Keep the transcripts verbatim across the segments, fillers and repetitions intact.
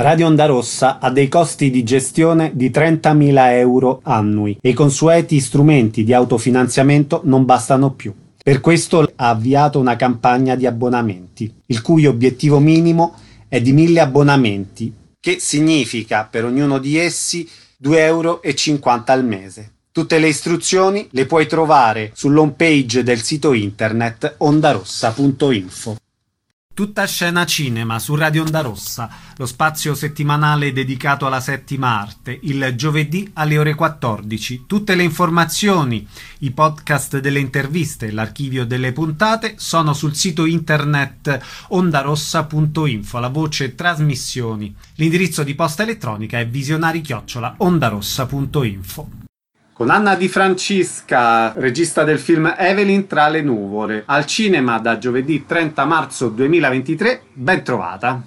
Radio Onda Rossa ha dei costi di gestione di trentamila euro annui e i consueti strumenti di autofinanziamento non bastano più. Per questo ha avviato una campagna di abbonamenti, il cui obiettivo minimo è di mille abbonamenti, che significa per ognuno di essi due euro e cinquanta al mese. Tutte le istruzioni le puoi trovare sull'home page del sito internet ondarossa punto info. Tutta scena cinema su Radio Onda Rossa, lo spazio settimanale dedicato alla settima arte, il giovedì alle ore quattordici. Tutte le informazioni, i podcast delle interviste, l'archivio delle puntate sono sul sito internet ondarossa punto info, la voce trasmissioni. L'indirizzo di posta elettronica è visionari chiocciola ondarossa punto info. Con Anna Di Francisca, regista del film Evelyn tra le nuvole, al cinema da giovedì trenta marzo duemilaventitré, ben trovata.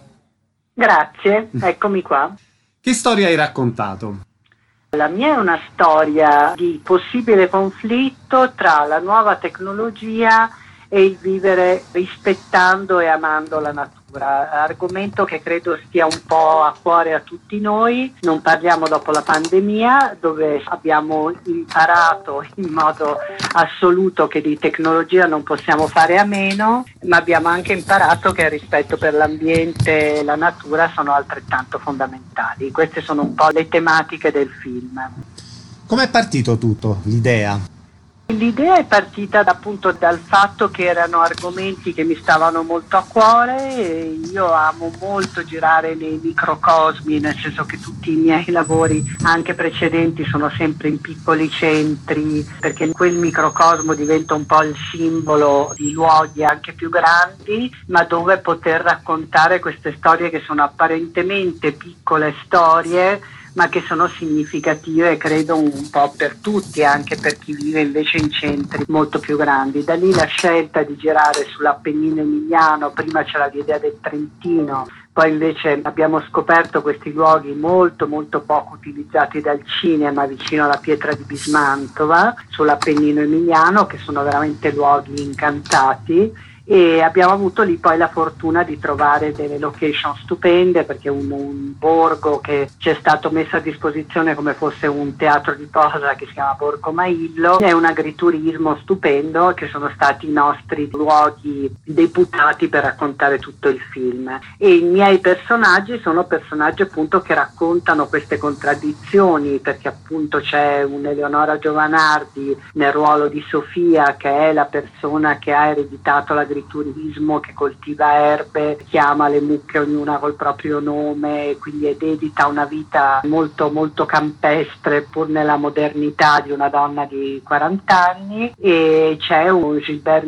Grazie, eccomi qua. Che storia hai raccontato? La mia è una storia di possibile conflitto tra la nuova tecnologia e il vivere rispettando e amando la natura. Argomento che credo stia un po' a cuore a tutti noi. Non parliamo dopo la pandemia, dove abbiamo imparato in modo assoluto che di tecnologia non possiamo fare a meno, ma abbiamo anche imparato che il rispetto per l'ambiente e la natura sono altrettanto fondamentali. Queste sono un po' le tematiche del film. Com'è partito tutto, l'idea? L'idea è partita appunto dal fatto che erano argomenti che mi stavano molto a cuore e io amo molto girare nei microcosmi, nel senso che tutti i miei lavori anche precedenti sono sempre in piccoli centri, perché quel microcosmo diventa un po' il simbolo di luoghi anche più grandi, ma dove poter raccontare queste storie che sono apparentemente piccole storie, ma che sono significative, credo, un po' per tutti, anche per chi vive invece in centri molto più grandi. Da lì la scelta di girare sull'Appennino emiliano, prima c'era l'idea del Trentino, poi invece abbiamo scoperto questi luoghi molto molto poco utilizzati dal cinema vicino alla pietra di Bismantova, sull'Appennino emiliano, che sono veramente luoghi incantati. E abbiamo avuto lì poi la fortuna di trovare delle location stupende, perché un, un borgo che ci è stato messo a disposizione come fosse un teatro di posa che si chiama Borgo Maillo, è un agriturismo stupendo, che sono stati i nostri luoghi deputati per raccontare tutto il film. E i miei personaggi sono personaggi appunto che raccontano queste contraddizioni, perché appunto c'è un'Eleonora Giovanardi nel ruolo di Sofia, che è la persona che ha ereditato l'agriturismo, turismo, che coltiva erbe, chiama le mucche ognuna col proprio nome, quindi è dedita a una vita molto molto campestre pur nella modernità di una donna di quaranta anni. E c'è un Gilbert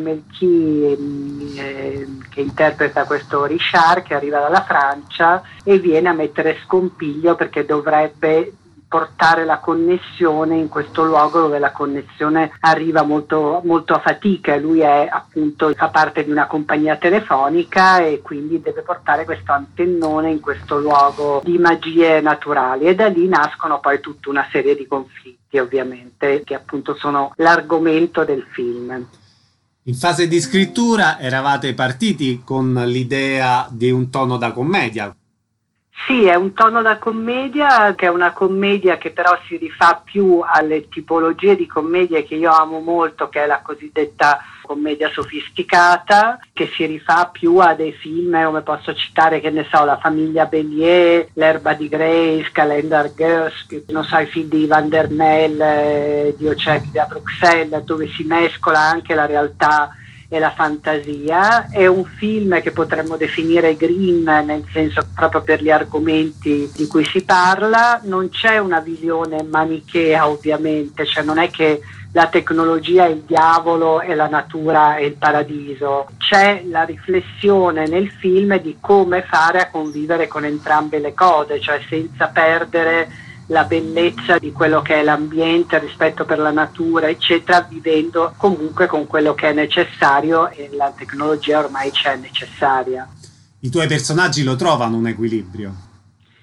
Melchi eh, che interpreta questo Richard, che arriva dalla Francia e viene a mettere scompiglio perché dovrebbe portare la connessione in questo luogo dove la connessione arriva molto, molto a fatica. Lui è appunto, fa parte di una compagnia telefonica e quindi deve portare questo antennone in questo luogo di magie naturali, e da lì nascono poi tutta una serie di conflitti, ovviamente, che appunto sono l'argomento del film. In fase di scrittura eravate partiti con l'idea di un tono da commedia. Sì, è un tono da commedia, che è una commedia che però si rifà più alle tipologie di commedie che io amo molto, che è la cosiddetta commedia sofisticata, che si rifà più a dei film come posso citare, che ne so, La famiglia Bélier, L'erba di Grace, Calendar Girls, non so, i film di Van der Mel, eh, di Ocek da Bruxelles, dove si mescola anche la realtà e la fantasia. È un film che potremmo definire green, nel senso proprio per gli argomenti di cui si parla. Non c'è una visione manichea, ovviamente, cioè non è che la tecnologia è il diavolo e la natura è il paradiso. C'è la riflessione nel film di come fare a convivere con entrambe le cose, cioè senza perdere la bellezza di quello che è l'ambiente, il rispetto per la natura, eccetera, vivendo comunque con quello che è necessario, e la tecnologia ormai c'è necessaria. I tuoi personaggi lo trovano un equilibrio?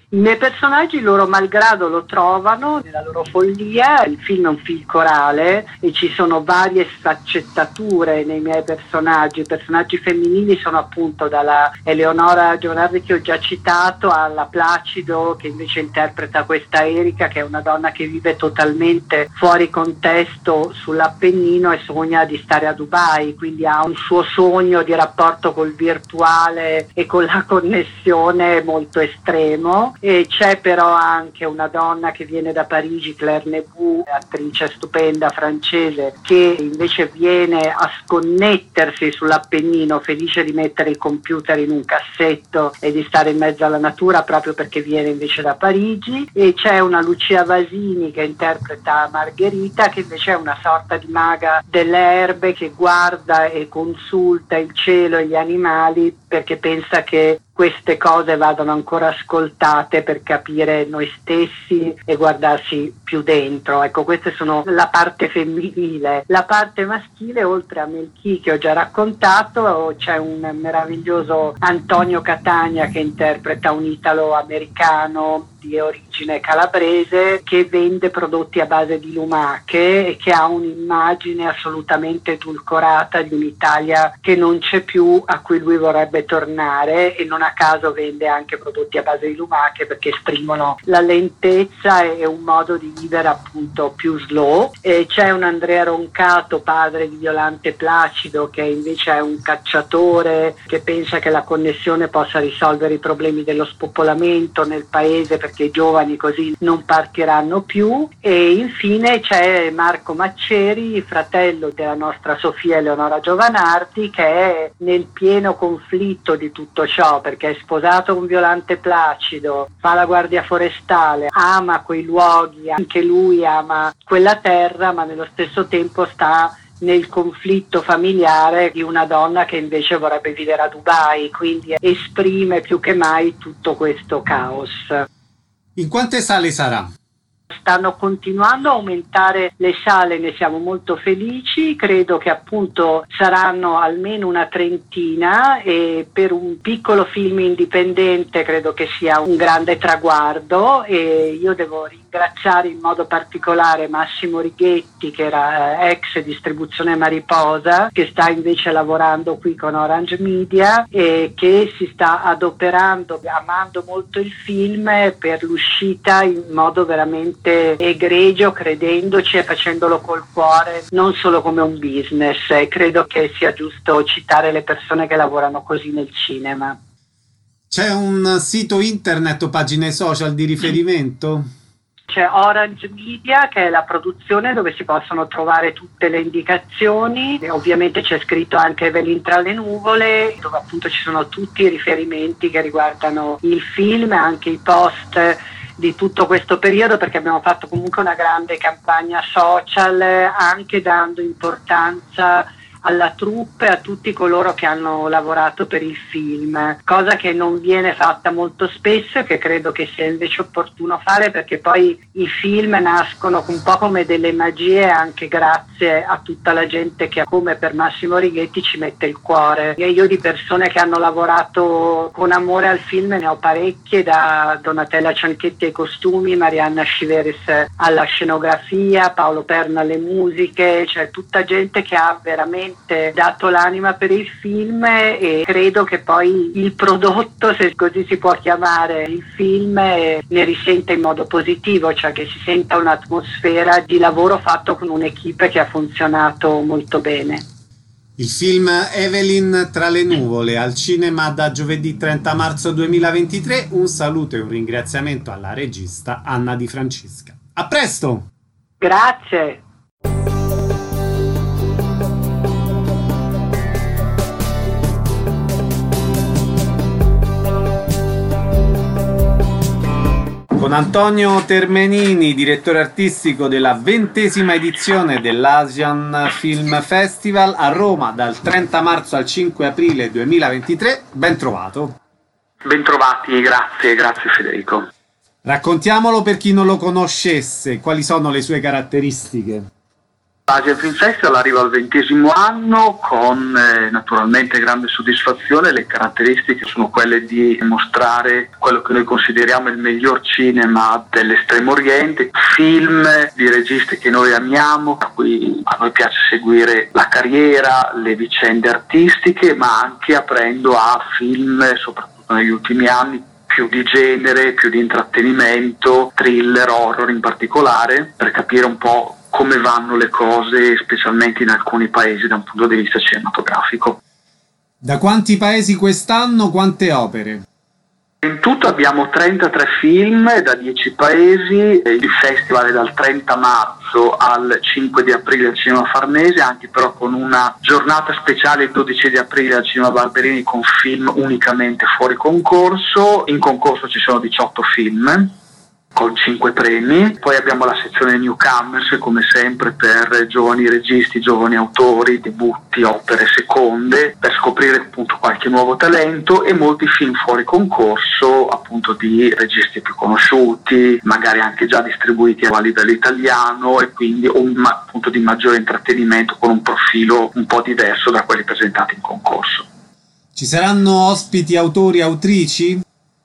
I miei personaggi, loro malgrado lo trovano nella loro follia. Il film è un film corale e ci sono varie sfaccettature nei miei personaggi. I personaggi femminili sono appunto dalla Eleonora Giovanardi che ho già citato alla Placido, che invece interpreta questa Erika, che è una donna che vive totalmente fuori contesto sull'Appennino e sogna di stare a Dubai, quindi ha un suo sogno di rapporto col virtuale e con la connessione molto estremo. E c'è però anche una donna che viene da Parigi, Claire Nebu, attrice stupenda francese, che invece viene a sconnettersi sull'Appennino, felice di mettere il computer in un cassetto e di stare in mezzo alla natura proprio perché viene invece da Parigi. E c'è una Lucia Vasini che interpreta Margherita, che invece è una sorta di maga delle erbe che guarda e consulta il cielo e gli animali perché pensa che queste cose vadano ancora ascoltate per capire noi stessi e guardarsi più dentro. Ecco, queste sono la parte femminile. La parte maschile, oltre a Melchi che ho già raccontato, c'è un meraviglioso Antonio Catania che interpreta un italo-americano di origine calabrese che vende prodotti a base di lumache e che ha un'immagine assolutamente edulcorata di un'Italia che non c'è più, a cui lui vorrebbe tornare, e non a caso vende anche prodotti a base di lumache perché esprimono la lentezza e un modo di vivere appunto più slow. E c'è un Andrea Roncato, padre di Violante Placido, che invece è un cacciatore che pensa che la connessione possa risolvere i problemi dello spopolamento nel paese perché i giovani così non partiranno più. E infine c'è Marco Macceri, fratello della nostra Sofia Eleonora Giovanardi, che è nel pieno conflitto di tutto ciò perché è sposato con Violante Placido, fa la guardia forestale, ama quei luoghi, anche lui ama quella terra, ma nello stesso tempo sta nel conflitto familiare di una donna che invece vorrebbe vivere a Dubai, quindi esprime più che mai tutto questo caos. In quante sale sarà? Stanno continuando a aumentare le sale, ne siamo molto felici, credo che appunto saranno almeno una trentina e per un piccolo film indipendente credo che sia un grande traguardo. E io devo ringraziare in modo particolare Massimo Righetti, che era eh, ex distribuzione Mariposa, che sta invece lavorando qui con Orange Media e che si sta adoperando, amando molto il film, per l'uscita in modo veramente egregio, credendoci e facendolo col cuore, non solo come un business. E credo che sia giusto citare le persone che lavorano così nel cinema. C'è un sito internet o pagine social di riferimento? C'è Orange Media, che è la produzione dove si possono trovare tutte le indicazioni, e ovviamente c'è scritto anche Evelyn tra le nuvole, dove appunto ci sono tutti i riferimenti che riguardano il film, anche i post di tutto questo periodo, perché abbiamo fatto comunque una grande campagna social, anche dando importanza alla troupe, a tutti coloro che hanno lavorato per il film, cosa che non viene fatta molto spesso e che credo che sia invece opportuno fare, perché poi i film nascono un po' come delle magie anche grazie a tutta la gente che, come per Massimo Righetti, ci mette il cuore. E io di persone che hanno lavorato con amore al film ne ho parecchie, da Donatella Cianchetti ai costumi, Marianna Sciveris alla scenografia, Paolo Perna alle musiche, cioè tutta gente che ha veramente dato l'anima per il film, e credo che poi il prodotto, se così si può chiamare il film, ne risente in modo positivo, cioè che si senta un'atmosfera di lavoro fatto con un'equipe che ha funzionato molto bene. Il film Evelyn tra le nuvole al cinema da giovedì trenta marzo duemilaventitré. Un saluto e un ringraziamento alla regista Anna Di Francesca. A presto! Grazie! Con Antonio Termenini, direttore artistico della ventesima edizione dell'Asian Film Festival a Roma dal trenta marzo al cinque aprile duemilaventitré. Ben trovato. Ben trovati, grazie, grazie Federico. Raccontiamolo per chi non lo conoscesse, quali sono le sue caratteristiche? Asian Film Festival arriva al ventesimo anno con eh, naturalmente grande soddisfazione. Le caratteristiche sono quelle di mostrare quello che noi consideriamo il miglior cinema dell'estremo oriente, film di registi che noi amiamo, a cui a noi piace seguire la carriera, le vicende artistiche, ma anche aprendo a film, soprattutto negli ultimi anni, più di genere, più di intrattenimento, thriller, horror in particolare, per capire un po' come vanno le cose, specialmente in alcuni paesi da un punto di vista cinematografico. Da quanti paesi quest'anno, quante opere? In tutto abbiamo trentatré film da dieci paesi. Il festival è dal trenta marzo al cinque di aprile al Cinema Farnese, anche però con una giornata speciale il dodici di aprile al Cinema Barberini con film unicamente fuori concorso. In concorso ci sono diciotto film con cinque premi. Poi abbiamo la sezione Newcomers, come sempre, per giovani registi, giovani autori, debutti, opere seconde, per scoprire appunto qualche nuovo talento, e molti film fuori concorso appunto di registi più conosciuti, magari anche già distribuiti a livello italiano, e quindi un appunto di maggiore intrattenimento con un profilo un po' diverso da quelli presentati in concorso. Ci saranno ospiti, autori, autrici?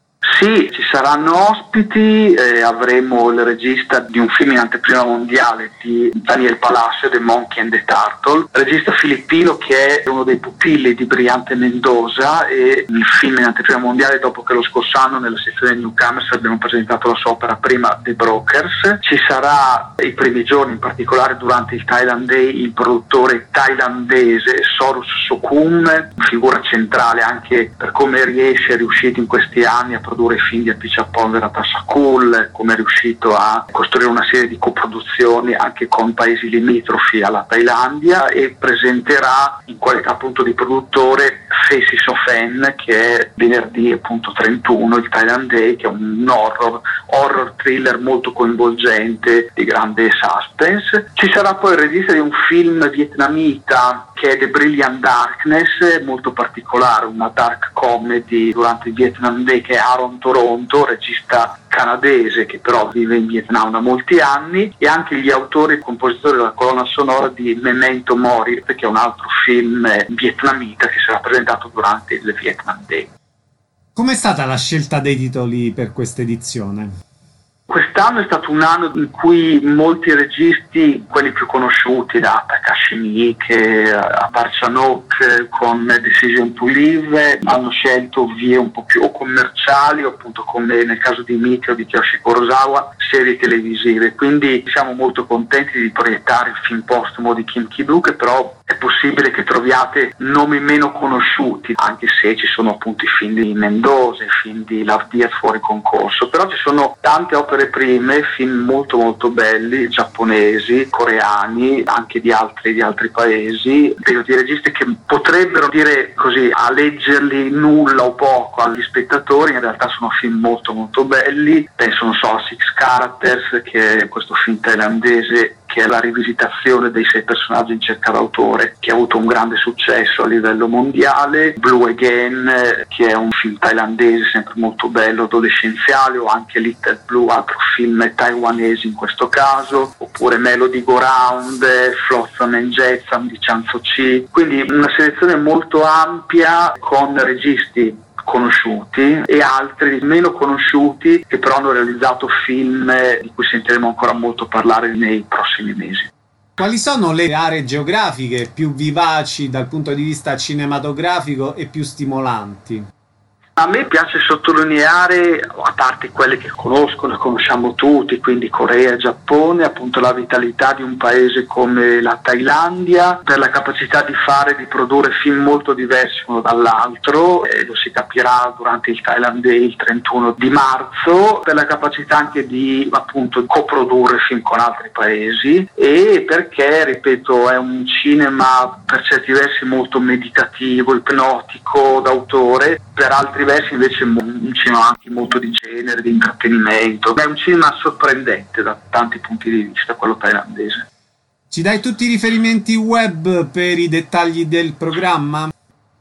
Sì, ci saranno ospiti, eh, avremo il regista di un film in anteprima mondiale di Daniel Palacio, The Monkey and the Turtle, regista filippino che è uno dei pupilli di Brillante Mendoza, e il film in anteprima mondiale dopo che lo scorso anno nella sezione Newcomers abbiamo presentato la sua opera prima, The Brokers. Ci sarà i primi giorni, in particolare durante il Thailand Day, il produttore thailandese Sorus Sokum, figura centrale anche per come riesce, è riuscito in questi anni a produrre film di Apichatpong Rathasakool, come è riuscito a costruire una serie di coproduzioni anche con paesi limitrofi alla Thailandia, e presenterà in qualità appunto di produttore Faces of N, che è venerdì appunto trentuno, il Thailand Day, che è un horror, horror thriller molto coinvolgente, di grande suspense. Ci sarà poi il regista di un film vietnamita che è The Brilliant Darkness, molto particolare, una dark comedy durante il Vietnam Day, che è Aaron Toronto, regista canadese che però vive in Vietnam da molti anni, e anche gli autori e compositori della colonna sonora di Memento Mori, che è un altro film vietnamita che sarà presentato durante il Vietnam Day. Com'è stata la scelta dei titoli per questa edizione? Quest'anno è stato un anno in cui molti registi, quelli più conosciuti, da Takashi Miike a Park Chan-wook con Decision to Live, hanno scelto vie un po' più o commerciali, o appunto come nel caso di Miike o di Kiyoshi Kurosawa, serie televisive. Quindi siamo molto contenti di proiettare il film postumo di Kim Ki-duk, che però è possibile che troviate nomi meno conosciuti, anche se ci sono appunto i film di Mendoza, i film di Love Diaz fuori concorso, però ci sono tante opere prime, film molto molto belli, giapponesi, coreani, anche di altri, di altri paesi, di registi che potrebbero dire così, a leggerli nulla o poco agli spettatori, in realtà sono film molto molto belli. Penso, non so, a Six Characters, che è questo film thailandese che è la rivisitazione dei sei personaggi in cerca d'autore, che ha avuto un grande successo a livello mondiale. Blue Again, che è un film thailandese sempre molto bello, adolescenziale, o anche Little Blue, altro film taiwanese in questo caso, oppure Melody Go Round, Flotsam and Jetsam di Chan So-chi. Quindi una selezione molto ampia con registi conosciuti e altri meno conosciuti che però hanno realizzato film di cui sentiremo ancora molto parlare nei prossimi mesi. Quali sono le aree geografiche più vivaci dal punto di vista cinematografico e più stimolanti? A me piace sottolineare, a parte quelle che conosco, le conosciamo tutti, quindi Corea e Giappone, appunto la vitalità di un paese come la Thailandia, per la capacità di fare, di produrre film molto diversi uno dall'altro, e lo si capirà durante il Thailand Day il trentuno di marzo, per la capacità anche di appunto coprodurre film con altri paesi, e perché, ripeto, è un cinema per certi versi molto meditativo, ipnotico, d'autore, per altri versi invece un cinema anche molto di genere, di intrattenimento. È un cinema sorprendente da tanti punti di vista, quello thailandese. Ci dai tutti i riferimenti web per i dettagli del programma?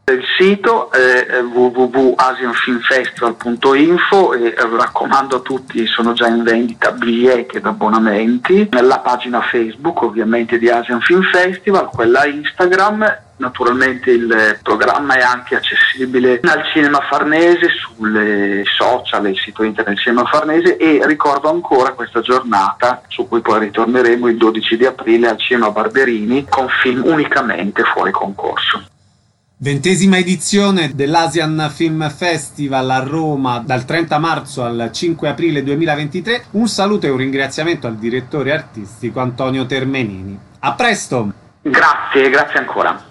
Il sito è w w w punto asian film festival punto info e raccomando a tutti, sono già in vendita biglietti ed abbonamenti. Nella pagina Facebook ovviamente di Asian Film Festival, quella Instagram. Naturalmente il programma è anche accessibile al Cinema Farnese, sulle social, il sito internet Cinema Farnese, e ricordo ancora questa giornata su cui poi ritorneremo il dodici di aprile al Cinema Barberini con film unicamente fuori concorso. Ventesima edizione dell'Asian Film Festival a Roma dal trenta marzo al cinque aprile duemilaventitré. Un saluto e un ringraziamento al direttore artistico Antonio Termenini. A presto! Grazie, grazie ancora.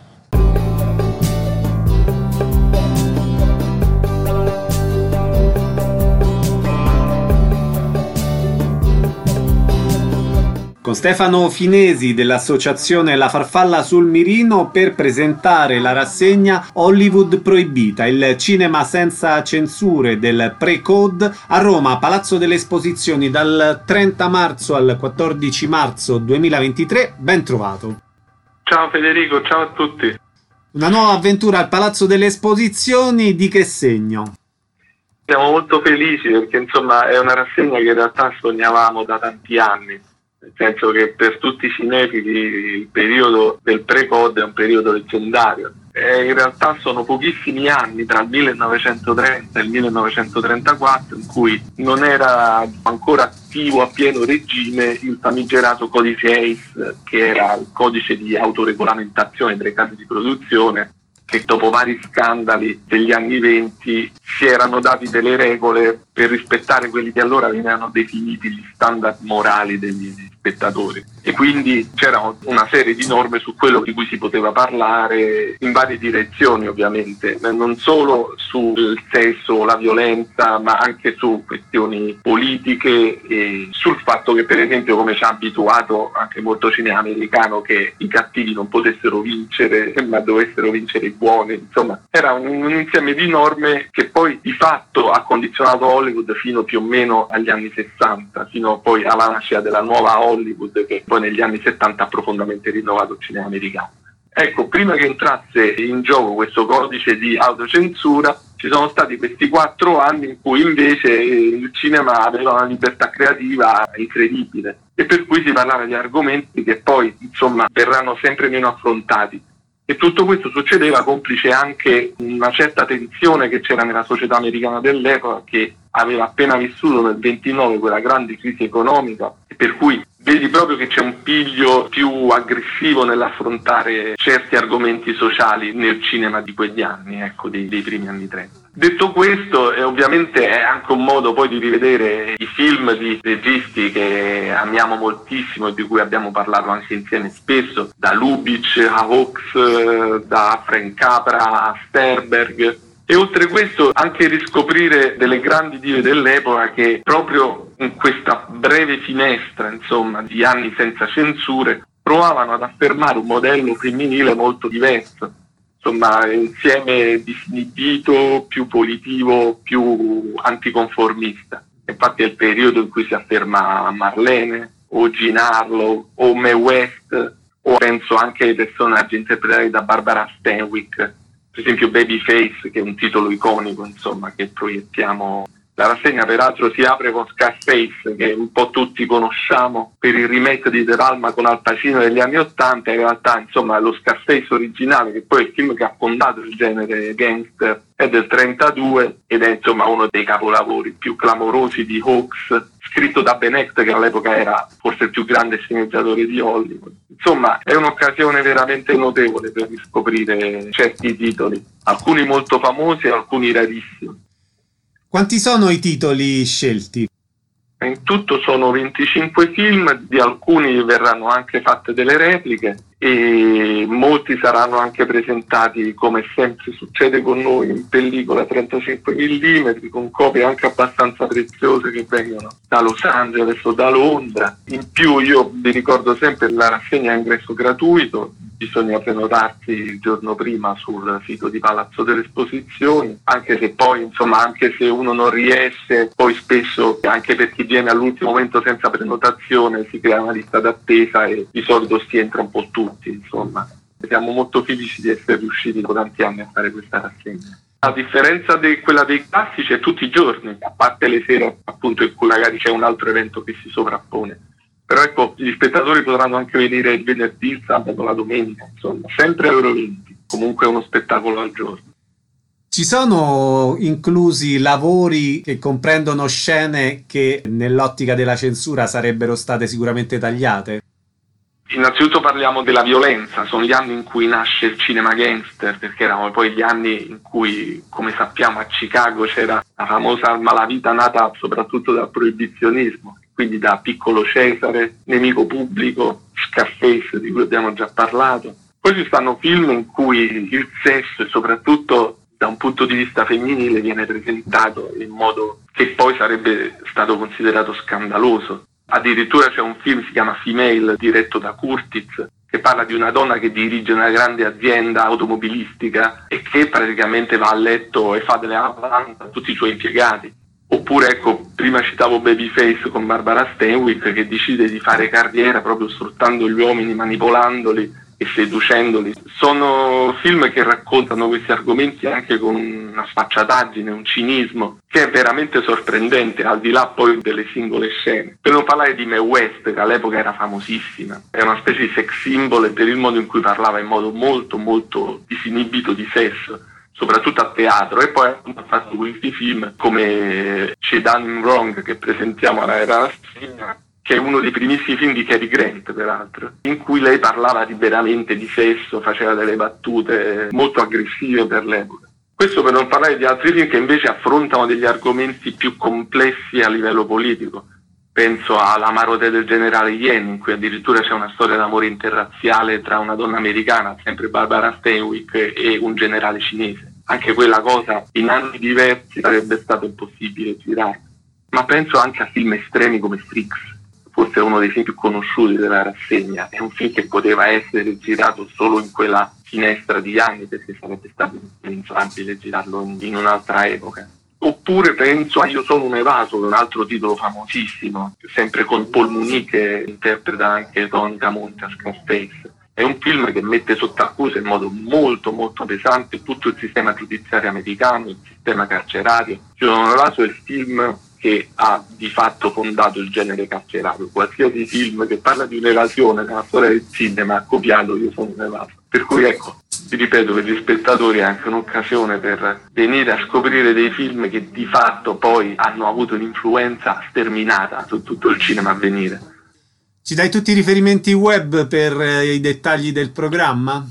Con Stefano Finesi dell'associazione La Farfalla sul Mirino per presentare la rassegna Hollywood Proibita, il cinema senza censure del pre-code a Roma, Palazzo delle Esposizioni, dal trenta marzo al quattordici marzo duemilaventitré. Ben trovato. Ciao Federico, ciao a tutti. Una nuova avventura al Palazzo delle Esposizioni, di che segno? Siamo molto felici perché insomma è una rassegna che in realtà sognavamo da tanti anni. Nel senso che per tutti i cinefili il periodo del pre-code è un periodo leggendario. E in realtà sono pochissimi anni, tra il millenovecentotrenta e il millenovecentotrentaquattro, in cui non era ancora attivo a pieno regime il famigerato codice A I S, che era il codice di autoregolamentazione delle case di produzione, che dopo vari scandali degli anni venti si erano dati delle regole per rispettare quelli che allora venivano definiti gli standard morali degli spettatori, e quindi c'era una serie di norme su quello di cui si poteva parlare in varie direzioni, ovviamente non solo sul sesso o la violenza, ma anche su questioni politiche e sul fatto che, per esempio, come ci ha abituato anche molto cinema americano, che i cattivi non potessero vincere ma dovessero vincere i buoni. Insomma, era un, un insieme di norme che poi di fatto ha condizionato Hollywood fino più o meno agli anni sessanta, fino poi alla nascita della nuova Hollywood, che poi negli anni settanta ha profondamente rinnovato il cinema americano. Ecco, prima che entrasse in gioco questo codice di autocensura, ci sono stati questi quattro anni in cui invece il cinema aveva una libertà creativa incredibile, e per cui si parlava di argomenti che poi, insomma, verranno sempre meno affrontati. E tutto questo succedeva complice anche una certa tensione che c'era nella società americana dell'epoca, che aveva appena vissuto nel ventinove quella grande crisi economica, e per cui vedi proprio che c'è un piglio più aggressivo nell'affrontare certi argomenti sociali nel cinema di quegli anni, ecco, dei, dei primi anni trenta. Detto questo, eh, ovviamente è anche un modo poi di rivedere i film di registi che amiamo moltissimo e di cui abbiamo parlato anche insieme spesso, da Lubitsch a Hawks, da Frank Capra a Sternberg. E oltre questo anche riscoprire delle grandi dive dell'epoca che proprio in questa breve finestra, insomma, di anni senza censure, provavano ad affermare un modello femminile molto diverso, insomma, insieme disinibito, più politivo, più anticonformista. Infatti è il periodo in cui si afferma Marlene, o Jean Harlow, o Mae West, o penso anche ai personaggi interpretati da Barbara Stanwyck, per esempio Babyface, che è un titolo iconico, insomma, che proiettiamo. La rassegna peraltro si apre con Scarface, che un po' tutti conosciamo per il remake di De Palma con Al Pacino degli anni ottanta. In realtà, insomma, lo Scarface originale, che poi è il film che ha fondato il genere gangster, è del trentadue ed è, insomma, uno dei capolavori più clamorosi di Hawks, scritto da Ben Hecht, che all'epoca era forse il più grande sceneggiatore di Hollywood. Insomma, è un'occasione veramente notevole per riscoprire certi titoli, alcuni molto famosi e alcuni rarissimi. Quanti sono i titoli scelti? In tutto sono venticinque film, di alcuni verranno anche fatte delle repliche e molti saranno anche presentati, come sempre succede con noi, in pellicola trentacinque millimetri, con copie anche abbastanza preziose che vengono da Los Angeles o da Londra. In più io vi ricordo sempre la rassegna a ingresso gratuito, bisogna prenotarsi il giorno prima sul sito di Palazzo delle Esposizioni, anche se poi, insomma, anche se uno non riesce, poi spesso anche per chi viene all'ultimo momento senza prenotazione si crea una lista d'attesa e di solito si entra un po' tutti, insomma. Siamo molto felici di essere riusciti dopo tanti anni a fare questa rassegna. La differenza di quella dei classici è tutti i giorni, a parte le sere appunto in cui magari c'è un altro evento che si sovrappone. Però ecco, gli spettatori potranno anche venire il venerdì, il sabato, la domenica, insomma, sempre Euro venti, comunque uno spettacolo al giorno. Ci sono inclusi lavori che comprendono scene che nell'ottica della censura sarebbero state sicuramente tagliate? Innanzitutto parliamo della violenza, sono gli anni in cui nasce il cinema gangster, perché erano poi gli anni in cui, come sappiamo, a Chicago c'era la famosa malavita nata soprattutto dal proibizionismo, quindi da Piccolo Cesare, Nemico Pubblico, Scarface, di cui abbiamo già parlato. Poi ci stanno film in cui il sesso, e soprattutto da un punto di vista femminile, viene presentato in modo che poi sarebbe stato considerato scandaloso. Addirittura c'è un film, si chiama Female, diretto da Curtis, che parla di una donna che dirige una grande azienda automobilistica e che praticamente va a letto e fa delle avanti a tutti i suoi impiegati. Oppure, ecco, prima citavo Babyface con Barbara Stanwyck, che decide di fare carriera proprio sfruttando gli uomini, manipolandoli e seducendoli. Sono film che raccontano questi argomenti anche con una sfacciataggine, un cinismo che è veramente sorprendente, al di là poi delle singole scene. Per non parlare di Mae West, che all'epoca era famosissima, è una specie di sex symbol per il modo in cui parlava in modo molto molto disinibito di sesso, soprattutto a teatro. E poi ha fatto questi film come C'è Done Wrong, che presentiamo alla rassegna, che è uno dei primissimi film di Cary Grant, peraltro, in cui lei parlava liberamente di sesso, faceva delle battute molto aggressive per l'epoca. Questo per non parlare di altri film che invece affrontano degli argomenti più complessi a livello politico. Penso all'Amarote del generale Yen, in cui addirittura c'è una storia d'amore interrazziale tra una donna americana, sempre Barbara Stanwyck, e un generale cinese. Anche quella cosa in anni diversi sarebbe stato impossibile girare. Ma penso anche a film estremi come Strix, forse uno dei film più conosciuti della rassegna. È un film che poteva essere girato solo in quella finestra di anni, perché sarebbe stato impensabile girarlo in un'altra epoca. Oppure penso a Io sono un evaso, un altro titolo famosissimo, sempre con Paul Muni, che interpreta anche Tony Camonte a Scarface. È un film che mette sotto accusa in modo molto molto pesante tutto il sistema giudiziario americano, il sistema carcerario. Io sono un evaso è il film che ha di fatto fondato il genere carcerario. Qualsiasi film che parla di un'evasione nella storia del cinema ha copiato Io sono un evaso. Per cui ecco, vi ripeto, per gli spettatori è anche un'occasione per venire a scoprire dei film che di fatto poi hanno avuto un'influenza sterminata su tutto il cinema a venire. Ci dai tutti i riferimenti web per eh, i dettagli del programma?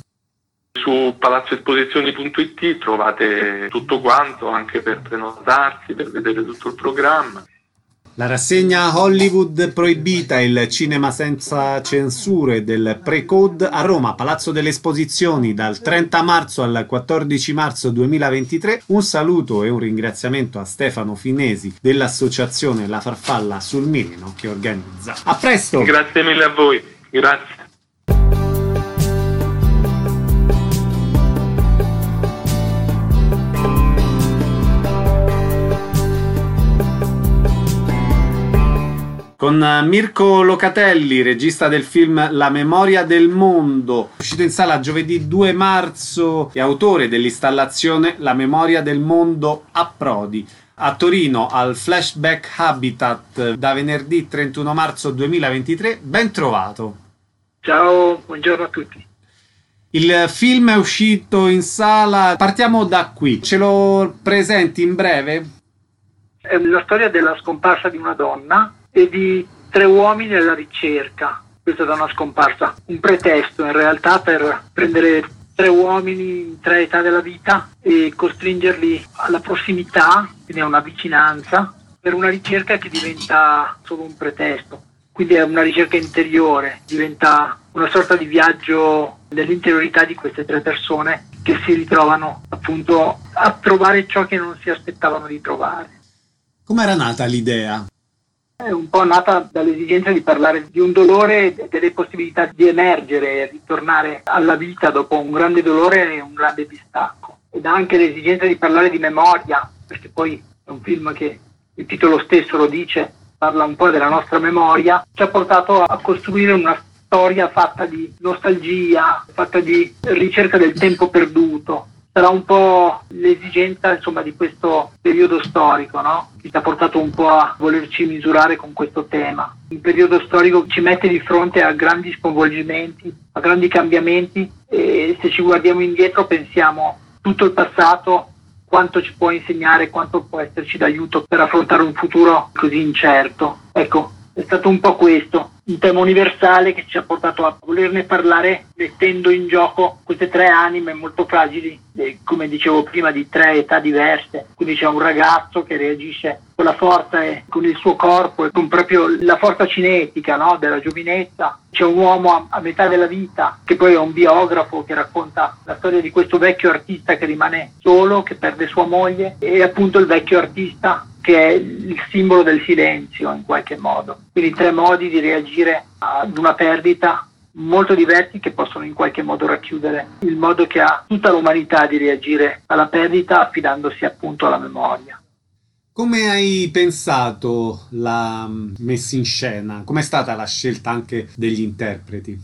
Su palazzo esposizioni punto it trovate tutto quanto, anche per prenotarsi, per vedere tutto il programma. La rassegna Hollywood proibita, il cinema senza censure del Pre-Code a Roma, Palazzo delle Esposizioni, dal trenta marzo al quattordici marzo duemilaventitré. Un saluto e un ringraziamento a Stefano Finesi dell'associazione La Farfalla sul Mirino che organizza. A presto! Grazie mille a voi, grazie. Con Mirko Locatelli, regista del film La memoria del mondo, uscito in sala giovedì due marzo e autore dell'installazione La memoria del mondo a Prodi. A Torino al Flashback Habitat da venerdì trentuno marzo duemilaventitré. Ben trovato. Ciao, buongiorno a tutti. Il film è uscito in sala, partiamo da qui, ce lo presenti in breve? È la storia della scomparsa di una donna e di tre uomini alla ricerca. Questa è una scomparsa, un pretesto in realtà per prendere tre uomini in tre età della vita e costringerli alla prossimità, quindi a una vicinanza, per una ricerca che diventa solo un pretesto. Quindi è una ricerca interiore, diventa una sorta di viaggio nell'interiorità di queste tre persone che si ritrovano appunto a trovare ciò che non si aspettavano di trovare. Com'era nata l'idea? È un po' nata dall'esigenza di parlare di un dolore e delle possibilità di emergere e ritornare alla vita dopo un grande dolore e un grande distacco. Ed anche l'esigenza di parlare di memoria, perché poi è un film che il titolo stesso lo dice, parla un po' della nostra memoria, ci ha portato a costruire una storia fatta di nostalgia, fatta di ricerca del tempo perduto. Sarà un po' l'esigenza, insomma, di questo periodo storico, no? Che ci ha portato un po' a volerci misurare con questo tema. Un periodo storico che ci mette di fronte a grandi sconvolgimenti, a grandi cambiamenti, e se ci guardiamo indietro pensiamo tutto il passato, quanto ci può insegnare, quanto può esserci d'aiuto per affrontare un futuro così incerto. Ecco, è stato un po' questo, un tema universale che ci ha portato a volerne parlare, mettendo in gioco queste tre anime molto fragili, eh, come dicevo prima, di tre età diverse. Quindi c'è un ragazzo che reagisce con la forza e con il suo corpo e con proprio la forza cinetica, no, della giovinezza. C'è un uomo a, a metà della vita, che poi è un biografo che racconta la storia di questo vecchio artista che rimane solo, che perde sua moglie, e appunto il vecchio artista che è il simbolo del silenzio in qualche modo. Quindi tre modi di reagire ad una perdita molto diversi, che possono in qualche modo racchiudere il modo che ha tutta l'umanità di reagire alla perdita, affidandosi appunto alla memoria. Come hai pensato la messa in scena? Com'è stata la scelta anche degli interpreti?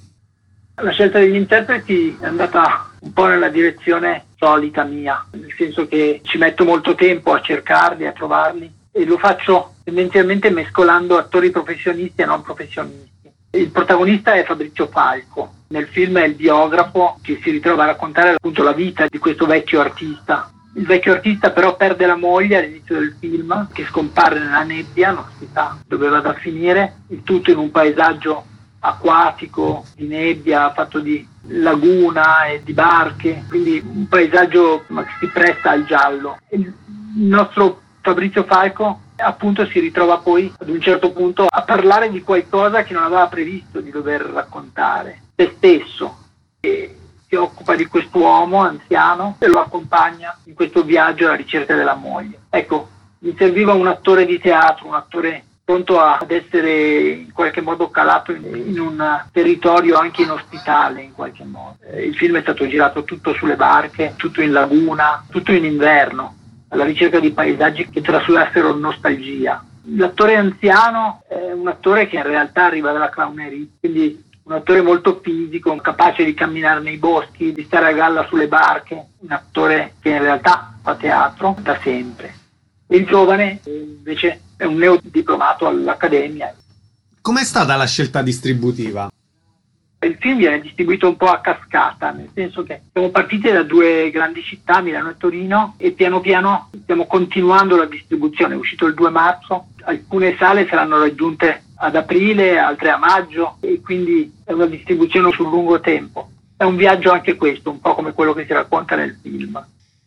La scelta degli interpreti è andata un po' nella direzione solita mia, nel senso che ci metto molto tempo a cercarli, a trovarli, e lo faccio tendenzialmente mescolando attori professionisti e non professionisti. Il protagonista è Fabrizio Falco. Nel film è il biografo che si ritrova a raccontare appunto la vita di questo vecchio artista. Il vecchio artista però perde la moglie all'inizio del film, che scompare nella nebbia, non si sa dove vada a finire, il tutto in un paesaggio acquatico, di nebbia, fatto di laguna e di barche, quindi un paesaggio che si presta al giallo. Il nostro Fabrizio Falco appunto si ritrova poi ad un certo punto a parlare di qualcosa che non aveva previsto di dover raccontare, se stesso, e si occupa di quest'uomo anziano e lo accompagna in questo viaggio alla ricerca della moglie. Ecco, mi serviva un attore di teatro, un attore pronto ad essere in qualche modo calato in, in un territorio anche inospitale in qualche modo. Eh, il film è stato girato tutto sulle barche, tutto in laguna, tutto in inverno, alla ricerca di paesaggi che trasudessero nostalgia. L'attore anziano è un attore che in realtà arriva dalla clowneria, quindi un attore molto fisico, capace di camminare nei boschi, di stare a galla sulle barche, un attore che in realtà fa teatro da sempre. Il giovane invece è un neodiplomato all'Accademia. Com'è stata la scelta distributiva? Il film viene distribuito un po' a cascata, nel senso che siamo partiti da due grandi città, Milano e Torino, e piano piano stiamo continuando la distribuzione. È uscito il due marzo, alcune sale saranno raggiunte ad aprile, altre a maggio, e quindi è una distribuzione sul lungo tempo. È un viaggio anche questo, un po' come quello che si racconta nel film.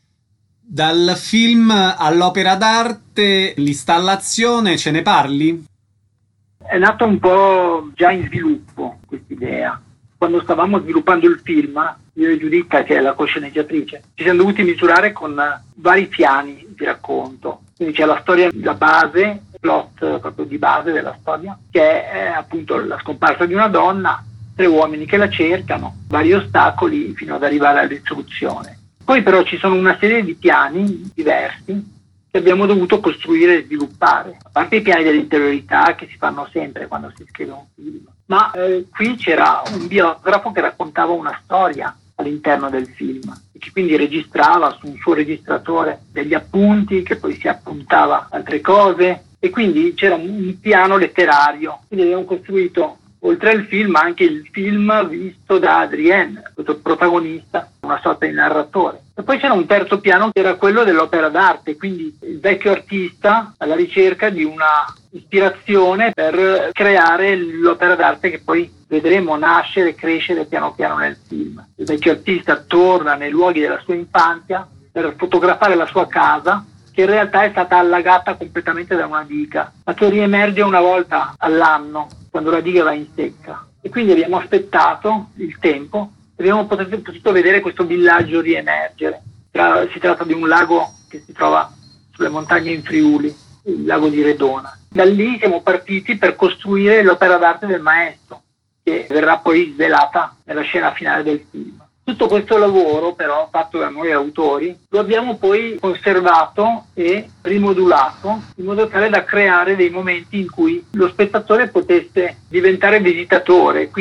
Dal film all'opera d'arte, l'installazione, ce ne parli? È nata un po' già in sviluppo quest'idea. Quando stavamo sviluppando il film, io e Giuditta, che è la co-sceneggiatrice, ci siamo dovuti misurare con vari piani di racconto. Quindi c'è la storia, la base, il plot proprio di base della storia, che è appunto la scomparsa di una donna, tre uomini che la cercano, vari ostacoli fino ad arrivare alla risoluzione. Poi però ci sono una serie di piani diversi che abbiamo dovuto costruire e sviluppare, a parte i piani dell'interiorità che si fanno sempre quando si scrive un film. Ma eh, qui c'era un biografo che raccontava una storia all'interno del film e che quindi registrava su un suo registratore degli appunti, che poi si appuntava altre cose, e quindi c'era un piano letterario. Quindi abbiamo costruito, oltre al film, anche il film visto da Adrien, questo protagonista, una sorta di narratore. E poi c'era un terzo piano che era quello dell'opera d'arte, quindi il vecchio artista alla ricerca di una ispirazione per creare l'opera d'arte che poi vedremo nascere e crescere piano piano nel film. Il vecchio artista torna nei luoghi della sua infanzia per fotografare la sua casa, che in realtà è stata allagata completamente da una diga, ma che riemerge una volta all'anno, quando la diga va in secca. E quindi abbiamo aspettato il tempo, abbiamo potuto vedere questo villaggio riemergere. Tra, si tratta di un lago che si trova sulle montagne in Friuli, il lago di Redona. Da lì siamo partiti per costruire l'opera d'arte del maestro, che verrà poi svelata nella scena finale del film. Tutto questo lavoro, però, fatto da noi autori, lo abbiamo poi conservato e rimodulato in modo tale da creare dei momenti in cui lo spettatore potesse diventare visitatore, quindi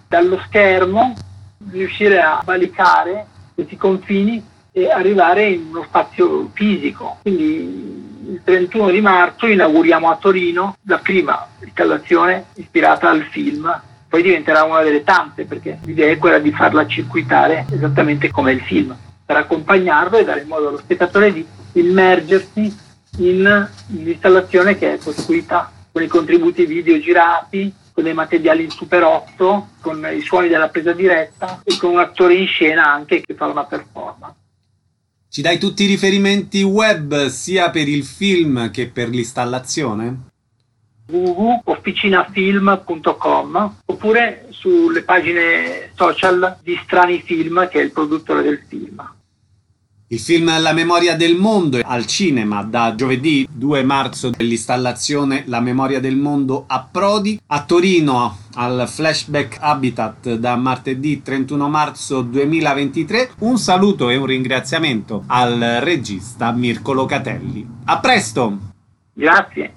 dallo schermo riuscire a valicare questi confini e arrivare in uno spazio fisico. Quindi il trentuno di marzo inauguriamo a Torino la prima installazione ispirata al film. Poi diventerà una delle tante, perché l'idea è quella di farla circuitare esattamente come il film, per accompagnarlo e dare modo allo spettatore di immergersi in un'installazione che è costruita con i contributi video girati, con dei materiali in super otto, con i suoni della presa diretta e con un attore in scena anche che fa una performance. Ci dai tutti i riferimenti web sia per il film che per l'installazione? w w w punto officinafilm punto com oppure sulle pagine social di Strani Film, che è il produttore del film. Il film La memoria del mondo è al cinema da giovedì due marzo dell'installazione La memoria del mondo a Prodi, a Torino al Flashback Habitat da martedì trentuno marzo duemilaventitré. Un saluto e un ringraziamento al regista Mirko Locatelli. A presto! Grazie!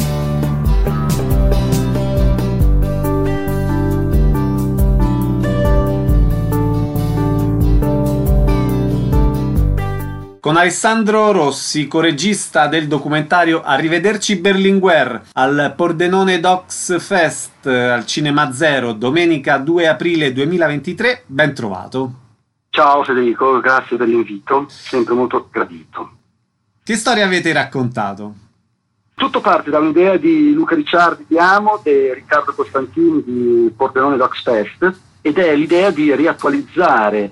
Con Alessandro Rossi, coregista del documentario Arrivederci Berlinguer, al Pordenone Docs Fest al Cinema Zero, domenica due aprile duemilaventitré, ben trovato. Ciao Federico, grazie per l'invito, sempre molto gradito. Che storia avete raccontato? Tutto parte da un'idea di Luca Ricciardi di Amod e Riccardo Costantini di Pordenone Docs Fest, ed è l'idea di riattualizzare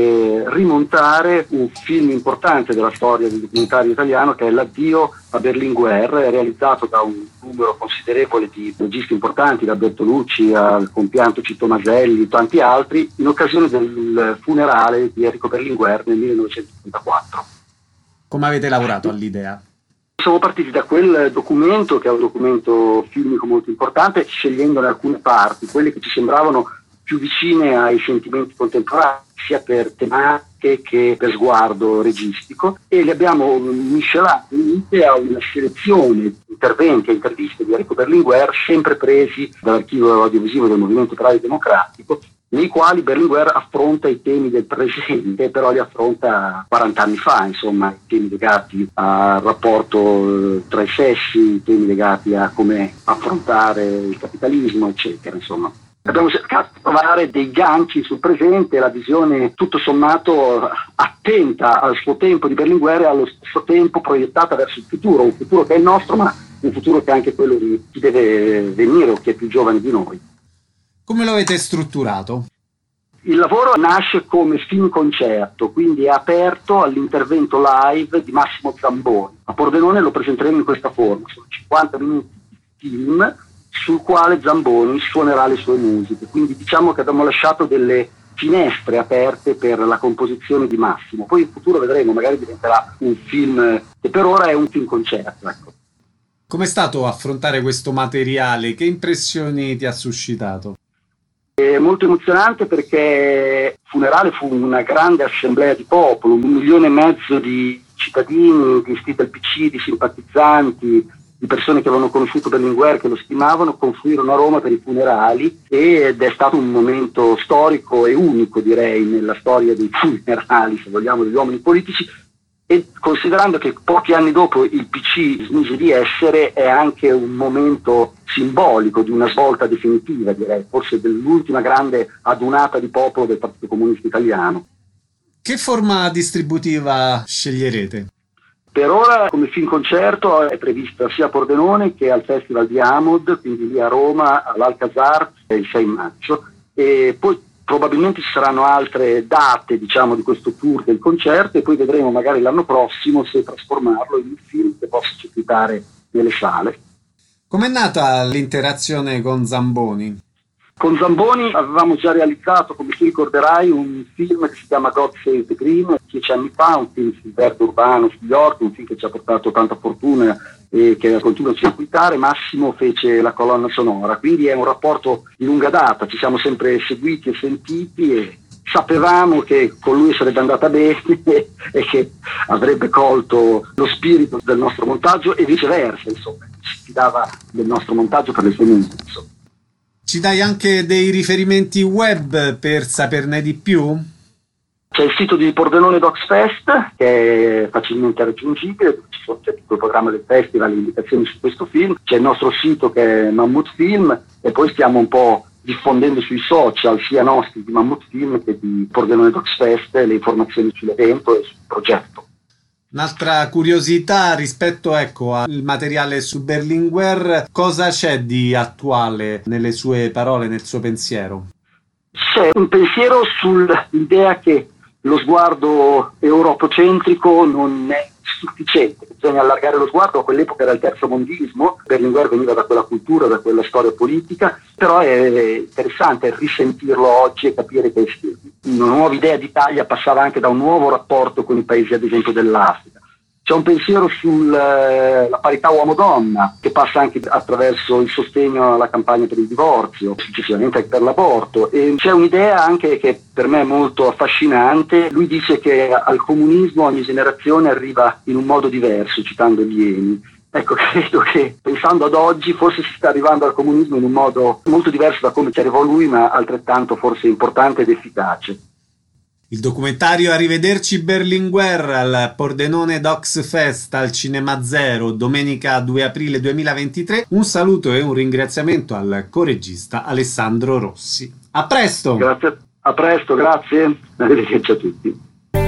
e rimontare un film importante della storia del documentario italiano, che è L'addio a Berlinguer, realizzato da un numero considerevole di registi importanti, da Bertolucci al compianto Cito Maselli, tanti altri, in occasione del funerale di Enrico Berlinguer nel millenovecentotrentaquattro. Come avete lavorato all'idea? Siamo partiti da quel documento, che è un documento filmico molto importante, scegliendone alcune parti, quelle che ci sembravano più vicine ai sentimenti contemporanei, sia per tematiche che per sguardo registico, e li abbiamo miscelati a una selezione di interventi e interviste di Enrico Berlinguer, sempre presi dall'archivio audiovisivo del Movimento Operaio Democratico, nei quali Berlinguer affronta i temi del presente, però li affronta quaranta anni fa, insomma, i temi legati al rapporto tra i sessi, i temi legati a come affrontare il capitalismo, eccetera, insomma. Abbiamo cercato di trovare dei ganci sul presente, la visione tutto sommato attenta al suo tempo di Berlinguer e allo stesso tempo proiettata verso il futuro, un futuro che è il nostro, ma un futuro che è anche quello di chi deve venire o chi è più giovane di noi. Come lo avete strutturato? Il lavoro nasce come film concerto, quindi è aperto all'intervento live di Massimo Zamboni. A Pordenone lo presenteremo in questa forma, sono cinquanta minuti di film sul quale Zamboni suonerà le sue musiche, quindi diciamo che abbiamo lasciato delle finestre aperte per la composizione di Massimo. Poi in futuro vedremo, magari diventerà un film che per ora è un film concerto, ecco. Com'è stato affrontare questo materiale? Che impressioni ti ha suscitato? È molto emozionante perché il funerale fu una grande assemblea di popolo, un milione e mezzo di cittadini, di iscritti al P C, di simpatizzanti, di persone che avevano conosciuto Berlinguer, che lo stimavano, confluirono a Roma per i funerali, ed è stato un momento storico e unico, direi, nella storia dei funerali, se vogliamo, degli uomini politici, e considerando che pochi anni dopo il P C smise di essere, è anche un momento simbolico di una svolta definitiva, direi, forse dell'ultima grande adunata di popolo del Partito Comunista Italiano. Che forma distributiva sceglierete? Per ora come film concerto è prevista sia a Pordenone che al Festival di Amod, quindi lì a Roma, all'Alcazar, il sei maggio, e poi probabilmente ci saranno altre date, diciamo, di questo tour del concerto, e poi vedremo magari l'anno prossimo se trasformarlo in un film che possa circuitare nelle sale. Com'è nata l'interazione con Zamboni? Con Zamboni avevamo già realizzato, come tu ricorderai, un film che si chiama God Save the Green, dieci anni fa, un film sul verde urbano, su York, un film che ci ha portato tanta fortuna e che continua a circuitare. Massimo fece la colonna sonora, quindi è un rapporto di lunga data, ci siamo sempre seguiti e sentiti e sapevamo che con lui sarebbe andata bene e che avrebbe colto lo spirito del nostro montaggio e viceversa, insomma, si fidava del nostro montaggio per le sue musiche, insomma. Ci dai anche dei riferimenti web per saperne di più? C'è il sito di Pordenone Docs Fest, che è facilmente raggiungibile, c'è tutto il programma del festival, le indicazioni su questo film, c'è il nostro sito che è Mammut Film, e poi stiamo un po' diffondendo sui social, sia nostri di Mammut Film che di Pordenone Docs Fest, le informazioni sull'evento e sul progetto. Un'altra curiosità rispetto ecco, al materiale su Berlinguer, cosa c'è di attuale nelle sue parole, nel suo pensiero? C'è un pensiero sull'idea che lo sguardo europocentrico non è sufficiente, bisogna allargare lo sguardo. A quell'epoca era il terzo mondismo, Berlinguer veniva da quella cultura, da quella storia politica, però è interessante risentirlo oggi e capire che una nuova idea d'Italia passava anche da un nuovo rapporto con i paesi, ad esempio, dell'Africa. C'è un pensiero sulla parità uomo-donna, che passa anche attraverso il sostegno alla campagna per il divorzio, successivamente anche per l'aborto. E c'è un'idea anche che per me è molto affascinante. Lui dice che al comunismo ogni generazione arriva in un modo diverso, citando Lenin. Ecco, credo che pensando ad oggi forse si sta arrivando al comunismo in un modo molto diverso da come ci arrivò lui, ma altrettanto forse importante ed efficace. Il documentario Arrivederci Berlinguer al Pordenone Docs Fest al Cinema Zero domenica due aprile duemilaventitré. Un saluto e un ringraziamento al coregista Alessandro Rossi. A presto! Grazie, a presto, grazie. Arrivederci a tutti.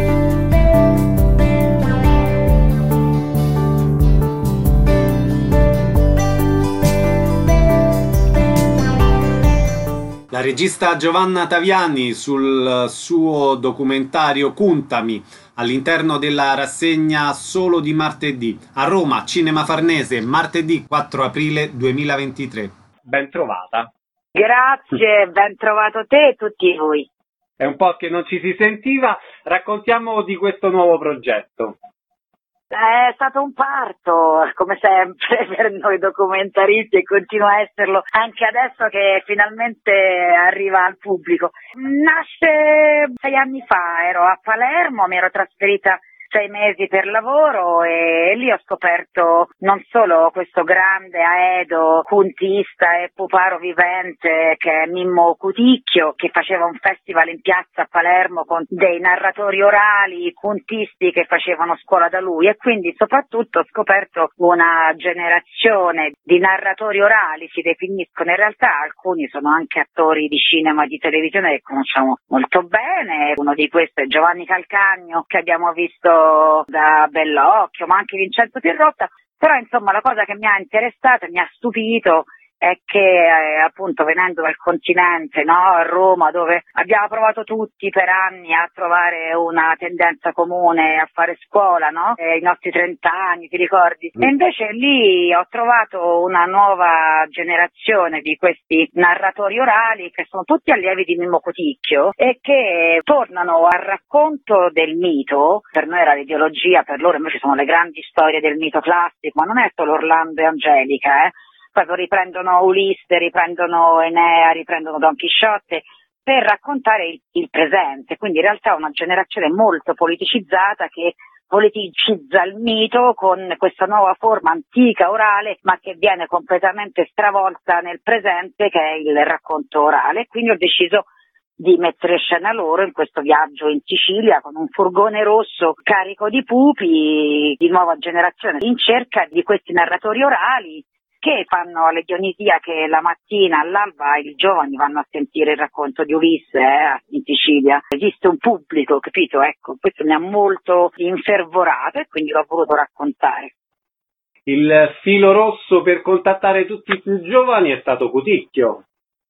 La regista Giovanna Taviani sul suo documentario Cuntami all'interno della rassegna Solo di martedì a Roma, Cinema Farnese, martedì quattro aprile duemilaventitré. Ben trovata. Grazie, ben trovato te e tutti voi. È un po' che non ci si sentiva, raccontiamo di questo nuovo progetto. È stato un parto, come sempre, per noi documentaristi, e continua a esserlo anche adesso che finalmente arriva al pubblico. Nasce sei anni fa, ero a Palermo, mi ero trasferita sei mesi per lavoro e lì ho scoperto non solo questo grande aedo puntista e puparo vivente che è Mimmo Cuticchio, che faceva un festival in piazza a Palermo con dei narratori orali, puntisti che facevano scuola da lui, e quindi soprattutto ho scoperto una generazione di narratori orali, si definiscono, in realtà alcuni sono anche attori di cinema e di televisione che conosciamo molto bene. Uno di questi è Giovanni Calcagno, che abbiamo visto da Bellocchio, ma anche Vincenzo Pierrotta. Però insomma la cosa che mi ha interessato e mi ha stupito è che eh, appunto venendo dal continente, no, a Roma, dove abbiamo provato tutti per anni a trovare una tendenza comune, a fare scuola, no? Eh, I nostri trent'anni, ti ricordi? E invece lì ho trovato una nuova generazione di questi narratori orali che sono tutti allievi di Mimmo Cuticchio e che tornano al racconto del mito. Per noi era l'ideologia, per loro invece sono le grandi storie del mito classico, ma non è solo Orlando e Angelica, eh? Poi riprendono Ulisse, riprendono Enea, riprendono Don Chisciotte per raccontare il, il presente. Quindi in realtà è una generazione molto politicizzata che politicizza il mito con questa nuova forma antica orale, ma che viene completamente stravolta nel presente, che è il racconto orale. Quindi ho deciso di mettere in scena loro in questo viaggio in Sicilia con un furgone rosso carico di pupi di nuova generazione in cerca di questi narratori orali che fanno le Dionisia, che la mattina all'alba i giovani vanno a sentire il racconto di Ulisse eh, in Sicilia. Esiste un pubblico, capito? Ecco, questo mi ha molto infervorato e quindi l'ho voluto raccontare. Il filo rosso per contattare tutti i più giovani è stato Cuticchio.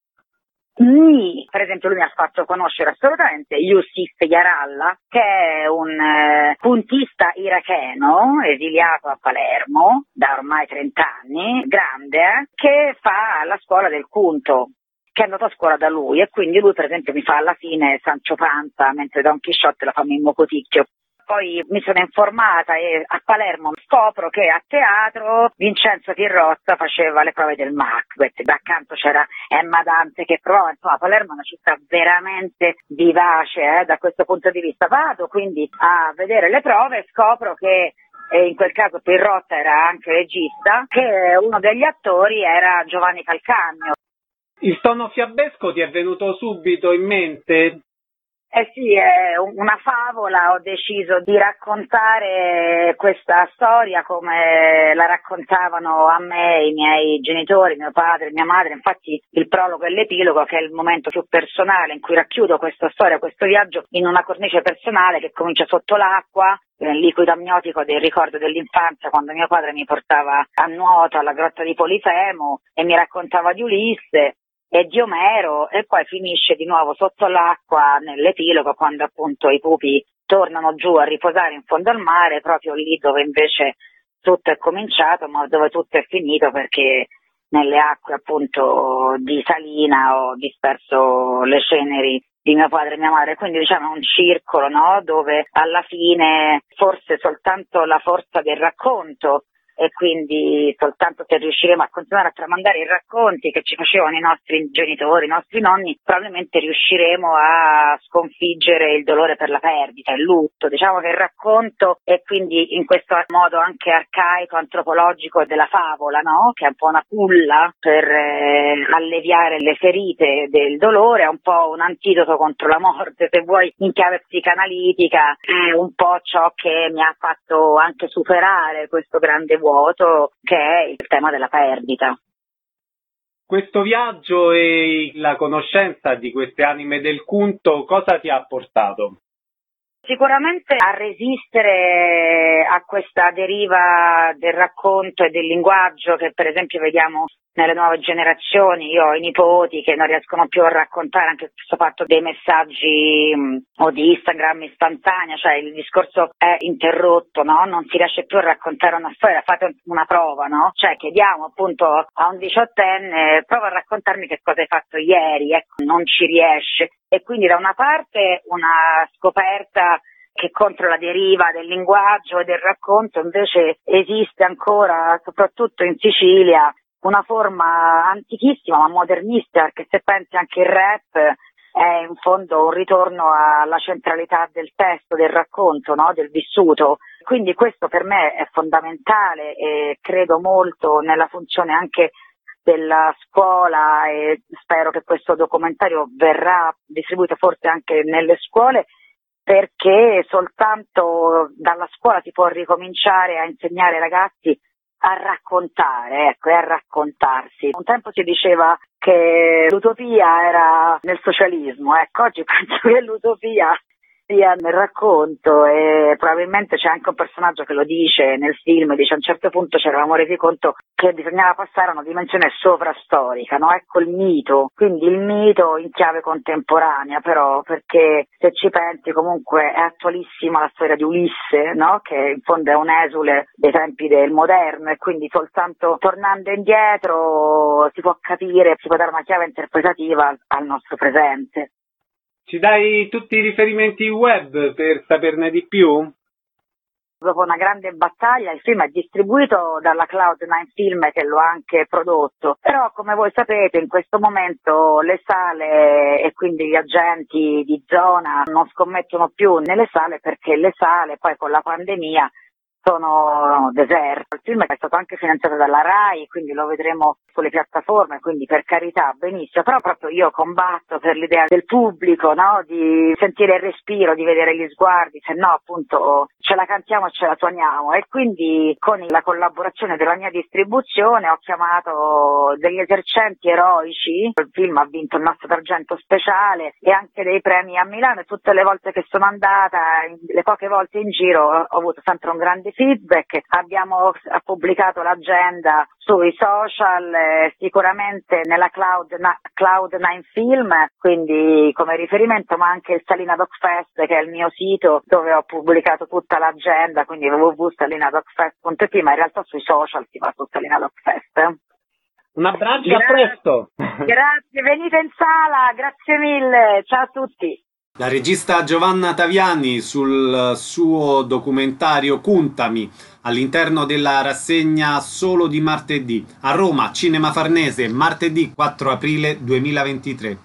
Sì, per esempio lui mi ha fatto conoscere assolutamente Yusuf Yaralla, che è un eh, puntista iracheno esiliato a Palermo da ormai trent'anni, grande, eh, che fa la scuola del Cunto, che è andato a scuola da lui, e quindi lui per esempio mi fa alla fine Sancho Panza, mentre Don Chisciotte la fa Mimmo Cuticchio. Poi mi sono informata e a Palermo scopro che a teatro Vincenzo Pierrotta faceva le prove del Macbeth, da accanto c'era Emma Dante che provava. Insomma, Palermo è una città veramente vivace eh, da questo punto di vista. Vado quindi a vedere le prove e scopro che e in quel caso Pierrotta era anche regista, che uno degli attori era Giovanni Calcagno. Il tono fiabesco ti è venuto subito in mente? Eh sì, è una favola, ho deciso di raccontare questa storia come la raccontavano a me i miei genitori, mio padre, mia madre. Infatti il prologo e l'epilogo, che è il momento più personale in cui racchiudo questa storia, questo viaggio in una cornice personale che comincia sotto l'acqua, nel liquido amniotico del ricordo dell'infanzia, quando mio padre mi portava a nuoto alla grotta di Polifemo e mi raccontava di Ulisse e di Omero, e poi finisce di nuovo sotto l'acqua nell'epilogo, quando appunto i pupi tornano giù a riposare in fondo al mare, proprio lì dove invece tutto è cominciato, ma dove tutto è finito, perché nelle acque appunto di Salina ho disperso le ceneri di mio padre e mia madre. Quindi diciamo è un circolo, no? Dove alla fine forse soltanto la forza del racconto, e quindi soltanto se riusciremo a continuare a tramandare i racconti che ci facevano i nostri genitori, i nostri nonni, probabilmente riusciremo a sconfiggere il dolore per la perdita, il lutto. Diciamo che il racconto è quindi in questo modo anche arcaico, antropologico della favola, no? Che è un po' una culla per eh, alleviare le ferite del dolore, è un po' un antidoto contro la morte, se vuoi, in chiave psicanalitica. È un po' ciò che mi ha fatto anche superare questo grande vuoto che è il tema della perdita. Questo viaggio e la conoscenza di queste anime del Cunto cosa ti ha portato? Sicuramente a resistere a questa deriva del racconto e del linguaggio che per esempio vediamo nelle nuove generazioni. Io ho i nipoti che non riescono più a raccontare anche questo fatto dei messaggi mh, o di Instagram istantanea, cioè il discorso è interrotto, no? Non si riesce più a raccontare una storia. Fate una prova, no? Cioè chiediamo appunto a un diciottenne: prova a raccontarmi che cosa hai fatto ieri, ecco, non ci riesce. E quindi da una parte una scoperta che contro la deriva del linguaggio e del racconto invece esiste ancora, soprattutto in Sicilia, una forma antichissima ma modernista, perché se pensi anche il rap è in fondo un ritorno alla centralità del testo, del racconto, no? Del vissuto. Quindi questo per me è fondamentale e credo molto nella funzione anche della scuola, e spero che questo documentario verrà distribuito forse anche nelle scuole, perché soltanto dalla scuola si può ricominciare a insegnare ai ragazzi a raccontare, ecco, e a raccontarsi. Un tempo si diceva che l'utopia era nel socialismo, ecco, oggi penso che l'utopia sia nel racconto, e probabilmente c'è anche un personaggio che lo dice nel film, dice a un certo punto ci eravamo resi conto che bisognava passare a una dimensione sovrastorica, no? Ecco il mito, quindi il mito in chiave contemporanea, però, perché se ci pensi comunque è attualissima la storia di Ulisse, no? Che in fondo è un esule dei tempi del moderno, e quindi soltanto tornando indietro si può capire, si può dare una chiave interpretativa al nostro presente. Ci dai tutti i riferimenti web per saperne di più? Dopo una grande battaglia il film è distribuito dalla Cloud nine Film, che lo ha anche prodotto, però come voi sapete in questo momento le sale e quindi gli agenti di zona non scommettono più nelle sale, perché le sale poi con la pandemia sono deserte. Il film è stato anche finanziato dalla RAI, quindi lo vedremo sulle piattaforme, quindi per carità benissimo, però proprio io combatto per l'idea del pubblico, no? Di sentire il respiro, di vedere gli sguardi, se no appunto ce la cantiamo e ce la suoniamo. E quindi con la collaborazione della mia distribuzione ho chiamato degli esercenti eroici. Il film ha vinto il Nastro d'Argento speciale e anche dei premi a Milano, e tutte le volte che sono andata, le poche volte in giro, ho avuto sempre un grande feedback. Abbiamo pubblicato l'agenda sui social, eh, sicuramente nella Cloud, na, Cloud nine Film, quindi come riferimento, ma anche il Salina Doc Fest, che è il mio sito dove ho pubblicato tutta l'agenda, quindi w w w punto salina doc fest punto i t, ma in realtà sui social si va su Salina Doc Fest. Un abbraccio, a presto! Grazie, venite in sala, grazie mille, ciao a tutti! La regista Giovanna Taviani sul suo documentario Cuntami all'interno della rassegna Solo di martedì a Roma, Cinema Farnese, martedì quattro aprile duemilaventitré.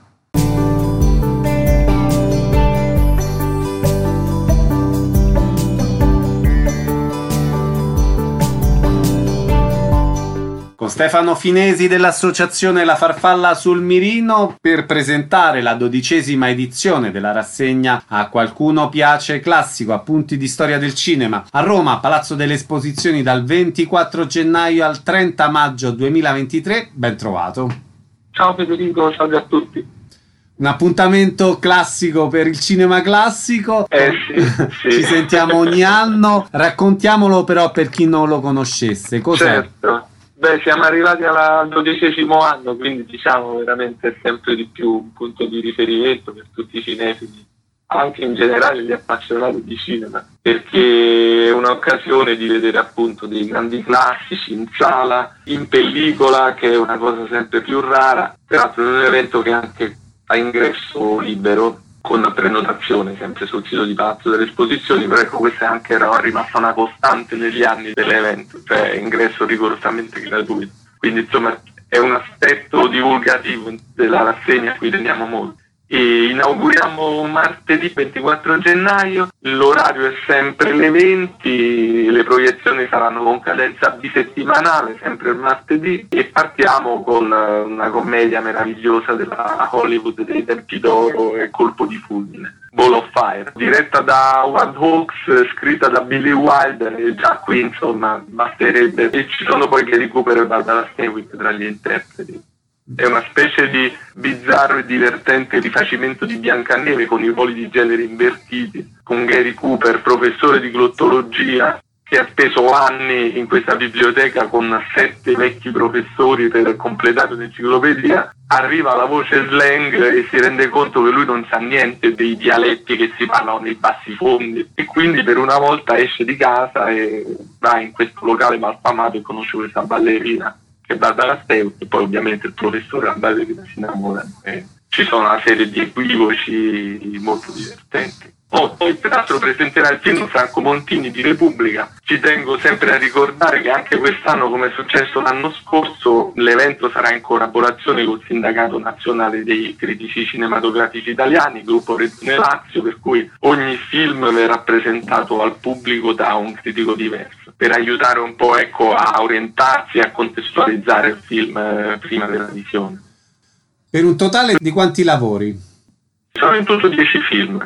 Stefano Finesi dell'associazione La Farfalla sul Mirino per presentare la dodicesima edizione della rassegna A Qualcuno Piace Classico, appunti di storia del cinema, a Roma, Palazzo delle Esposizioni, dal ventiquattro gennaio al trenta maggio duemilaventitré. Ben trovato. Ciao Federico, salve a tutti. Un appuntamento classico per il cinema classico. Eh sì, sì. Ci sentiamo ogni anno. Raccontiamolo però per chi non lo conoscesse. Cos'è? Certo. Beh, siamo arrivati al dodicesimo anno, quindi diciamo veramente sempre di più un punto di riferimento per tutti i cinefili, anche in generale gli appassionati di cinema, perché è un'occasione di vedere appunto dei grandi classici in sala, in pellicola, che è una cosa sempre più rara. Peraltro è un evento che anche a ingresso libero, con prenotazione sempre sul sito di Palazzo delle Esposizioni, però ecco, questa è anche era rimasta una costante negli anni dell'evento, cioè ingresso rigorosamente gratuito. Quindi insomma è un aspetto divulgativo della rassegna a cui teniamo molto. E inauguriamo martedì ventiquattro gennaio, l'orario è sempre le venti, le proiezioni saranno con cadenza bisettimanale, sempre il martedì, e partiamo con una commedia meravigliosa della Hollywood dei tempi d'oro e Colpo di fulmine, Ball of Fire, diretta da Howard Hawks, scritta da Billy Wilder, e già qui insomma basterebbe. E ci sono poi Gary Cooper e Barbara Stanwyck tra gli interpreti. È una specie di bizzarro e divertente rifacimento di Biancaneve con i ruoli di genere invertiti, con Gary Cooper, professore di glottologia, che ha speso anni in questa biblioteca con sette vecchi professori per completare un'enciclopedia. Arriva la voce slang e si rende conto che lui non sa niente dei dialetti che si parlano nei bassifondi, e quindi per una volta esce di casa e va in questo locale malfamato e conosce questa ballerina che va dalla Stanwyck, e poi ovviamente il professore e la ballerina si innamorano, e ci sono una serie di equivoci molto divertenti. Oh, poi peraltro presenterà il film Franco Montini di Repubblica. Ci tengo sempre a ricordare che anche quest'anno, come è successo l'anno scorso, l'evento sarà in collaborazione col Sindacato Nazionale dei Critici Cinematografici Italiani, gruppo Regione Lazio, per cui ogni film verrà presentato al pubblico da un critico diverso, per aiutare un po', ecco, a orientarsi e a contestualizzare il film eh, prima della visione. Per un totale di quanti lavori? Sono in tutto dieci film.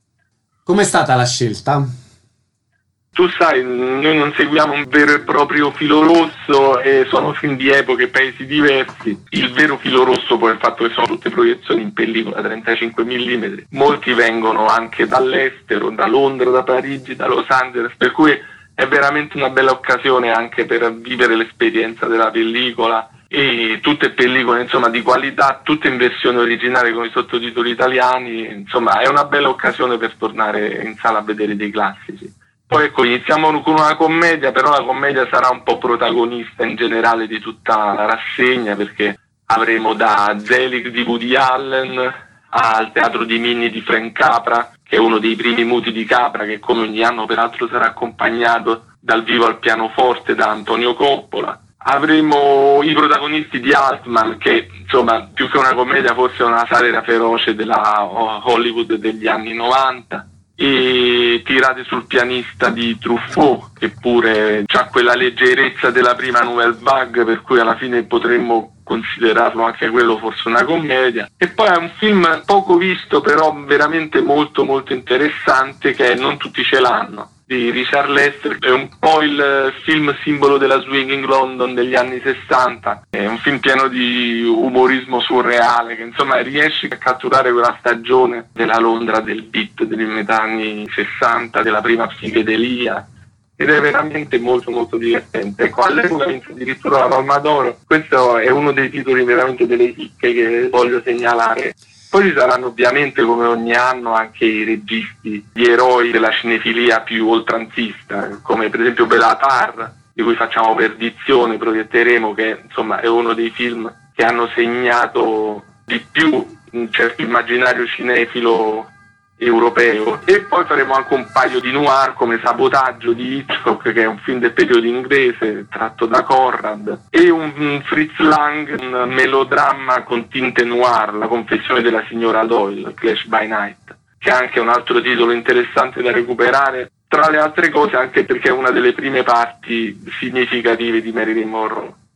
Com'è stata la scelta? Tu sai, noi non seguiamo un vero e proprio filo rosso, e sono film di epoche e paesi diversi. Il vero filo rosso poi è il fatto che sono tutte proiezioni in pellicola trentacinque millimetri. Molti vengono anche dall'estero, da Londra, da Parigi, da Los Angeles, per cui è veramente una bella occasione anche per vivere l'esperienza della pellicola, e tutte pellicole insomma di qualità, tutte in versione originale con i sottotitoli italiani. Insomma è una bella occasione per tornare in sala a vedere dei classici. Poi ecco, iniziamo con una commedia, però la commedia sarà un po' protagonista in generale di tutta la rassegna, perché avremo da Zelig di Woody Allen al Teatro di Minni di Frank Capra, che è uno dei primi muti di Capra, che come ogni anno peraltro sarà accompagnato dal vivo al pianoforte da Antonio Coppola. Avremo i protagonisti di Altman, che insomma più che una commedia forse è una satira feroce della Hollywood degli anni novanta, e Tirate sul pianista di Truffaut, che pure ha quella leggerezza della prima Nouvelle Vague, per cui alla fine potremmo considerarlo anche quello forse una commedia. E poi è un film poco visto però veramente molto molto interessante, che è Non tutti ce l'hanno, di Richard Lester. È un po' il film simbolo della Swinging London degli anni sessanta, è un film pieno di umorismo surreale, che insomma riesce a catturare quella stagione della Londra del beat degli metà anni sessanta, della prima psichedelia, ed è veramente molto molto divertente. Ecco, all'epoca vinse addirittura la Palma d'Oro. Questo è uno dei titoli veramente delle chicche che voglio segnalare. Poi ci saranno ovviamente, come ogni anno, anche i registi, gli eroi della cinefilia più oltranzista, come per esempio Béla Tarr, di cui facciamo Perdizione, proietteremo, che insomma è uno dei film che hanno segnato di più un certo immaginario cinefilo europeo. E poi faremo anche un paio di noir come Sabotaggio di Hitchcock, che è un film del periodo inglese tratto da Conrad, e un, un Fritz Lang, un melodramma con tinte noir, La confessione della signora Doyle, Clash by Night, che è anche un altro titolo interessante da recuperare, tra le altre cose anche perché è una delle prime parti significative di Marilyn Monroe.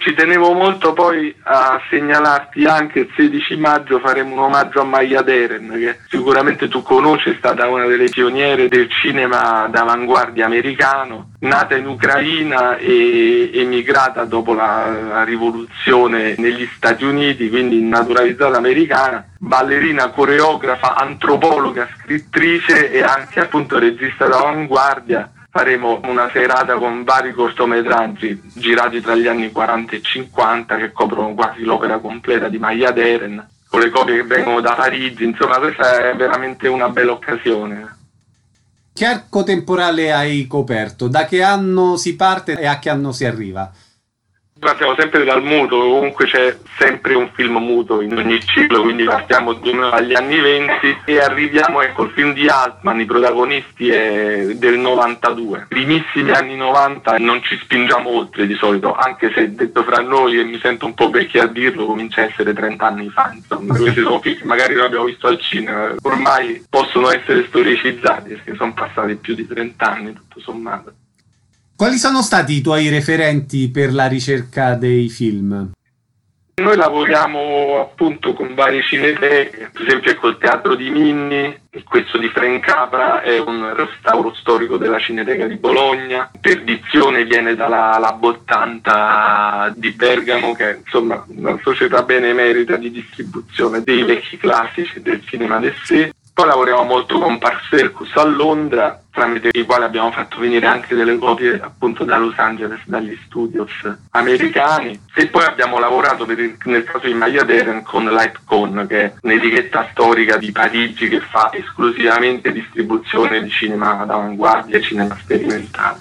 Ci tenevo molto poi a segnalarti anche il sedici maggio faremo un omaggio a Maya Deren, che sicuramente tu conosci, è stata una delle pioniere del cinema d'avanguardia americano, nata in Ucraina e emigrata dopo la, la rivoluzione negli Stati Uniti, quindi naturalizzata americana, ballerina, coreografa, antropologa, scrittrice e anche appunto regista d'avanguardia. Faremo una serata con vari cortometraggi girati tra gli anni quaranta e cinquanta che coprono quasi l'opera completa di Maya Deren, con le copie che vengono da Parigi. Insomma, questa è veramente una bella occasione. Che arco temporale hai coperto? Da che anno si parte e a che anno si arriva? Partiamo sempre dal muto, comunque c'è sempre un film muto in ogni ciclo, quindi partiamo dagli anni venti e arriviamo ecco al film di Altman, i protagonisti è del novantadue. Primissimi anni novanta non ci spingiamo oltre di solito, anche se detto fra noi, e mi sento un po' vecchio a dirlo, comincia a essere trenta anni fa, insomma, questi sono film che magari non abbiamo visto al cinema, ormai possono essere storicizzati perché sono passati più di trenta anni tutto sommato. Quali sono stati i tuoi referenti per la ricerca dei film? Noi lavoriamo appunto con varie cineteche, per esempio col Teatro di Minni, questo di Frank Capra è un restauro storico della Cineteca di Bologna, Perdizione viene dalla Lab ottanta di Bergamo, che è insomma una società benemerita di distribuzione dei vecchi classici del cinema d'essè. Poi lavoriamo molto con Park Circus a Londra, tramite i quali abbiamo fatto venire anche delle copie appunto da Los Angeles, dagli studios americani. E poi abbiamo lavorato per il, nel caso di Maya Deren con Lightcon, che è un'etichetta storica di Parigi che fa esclusivamente distribuzione di cinema d'avanguardia e cinema sperimentale.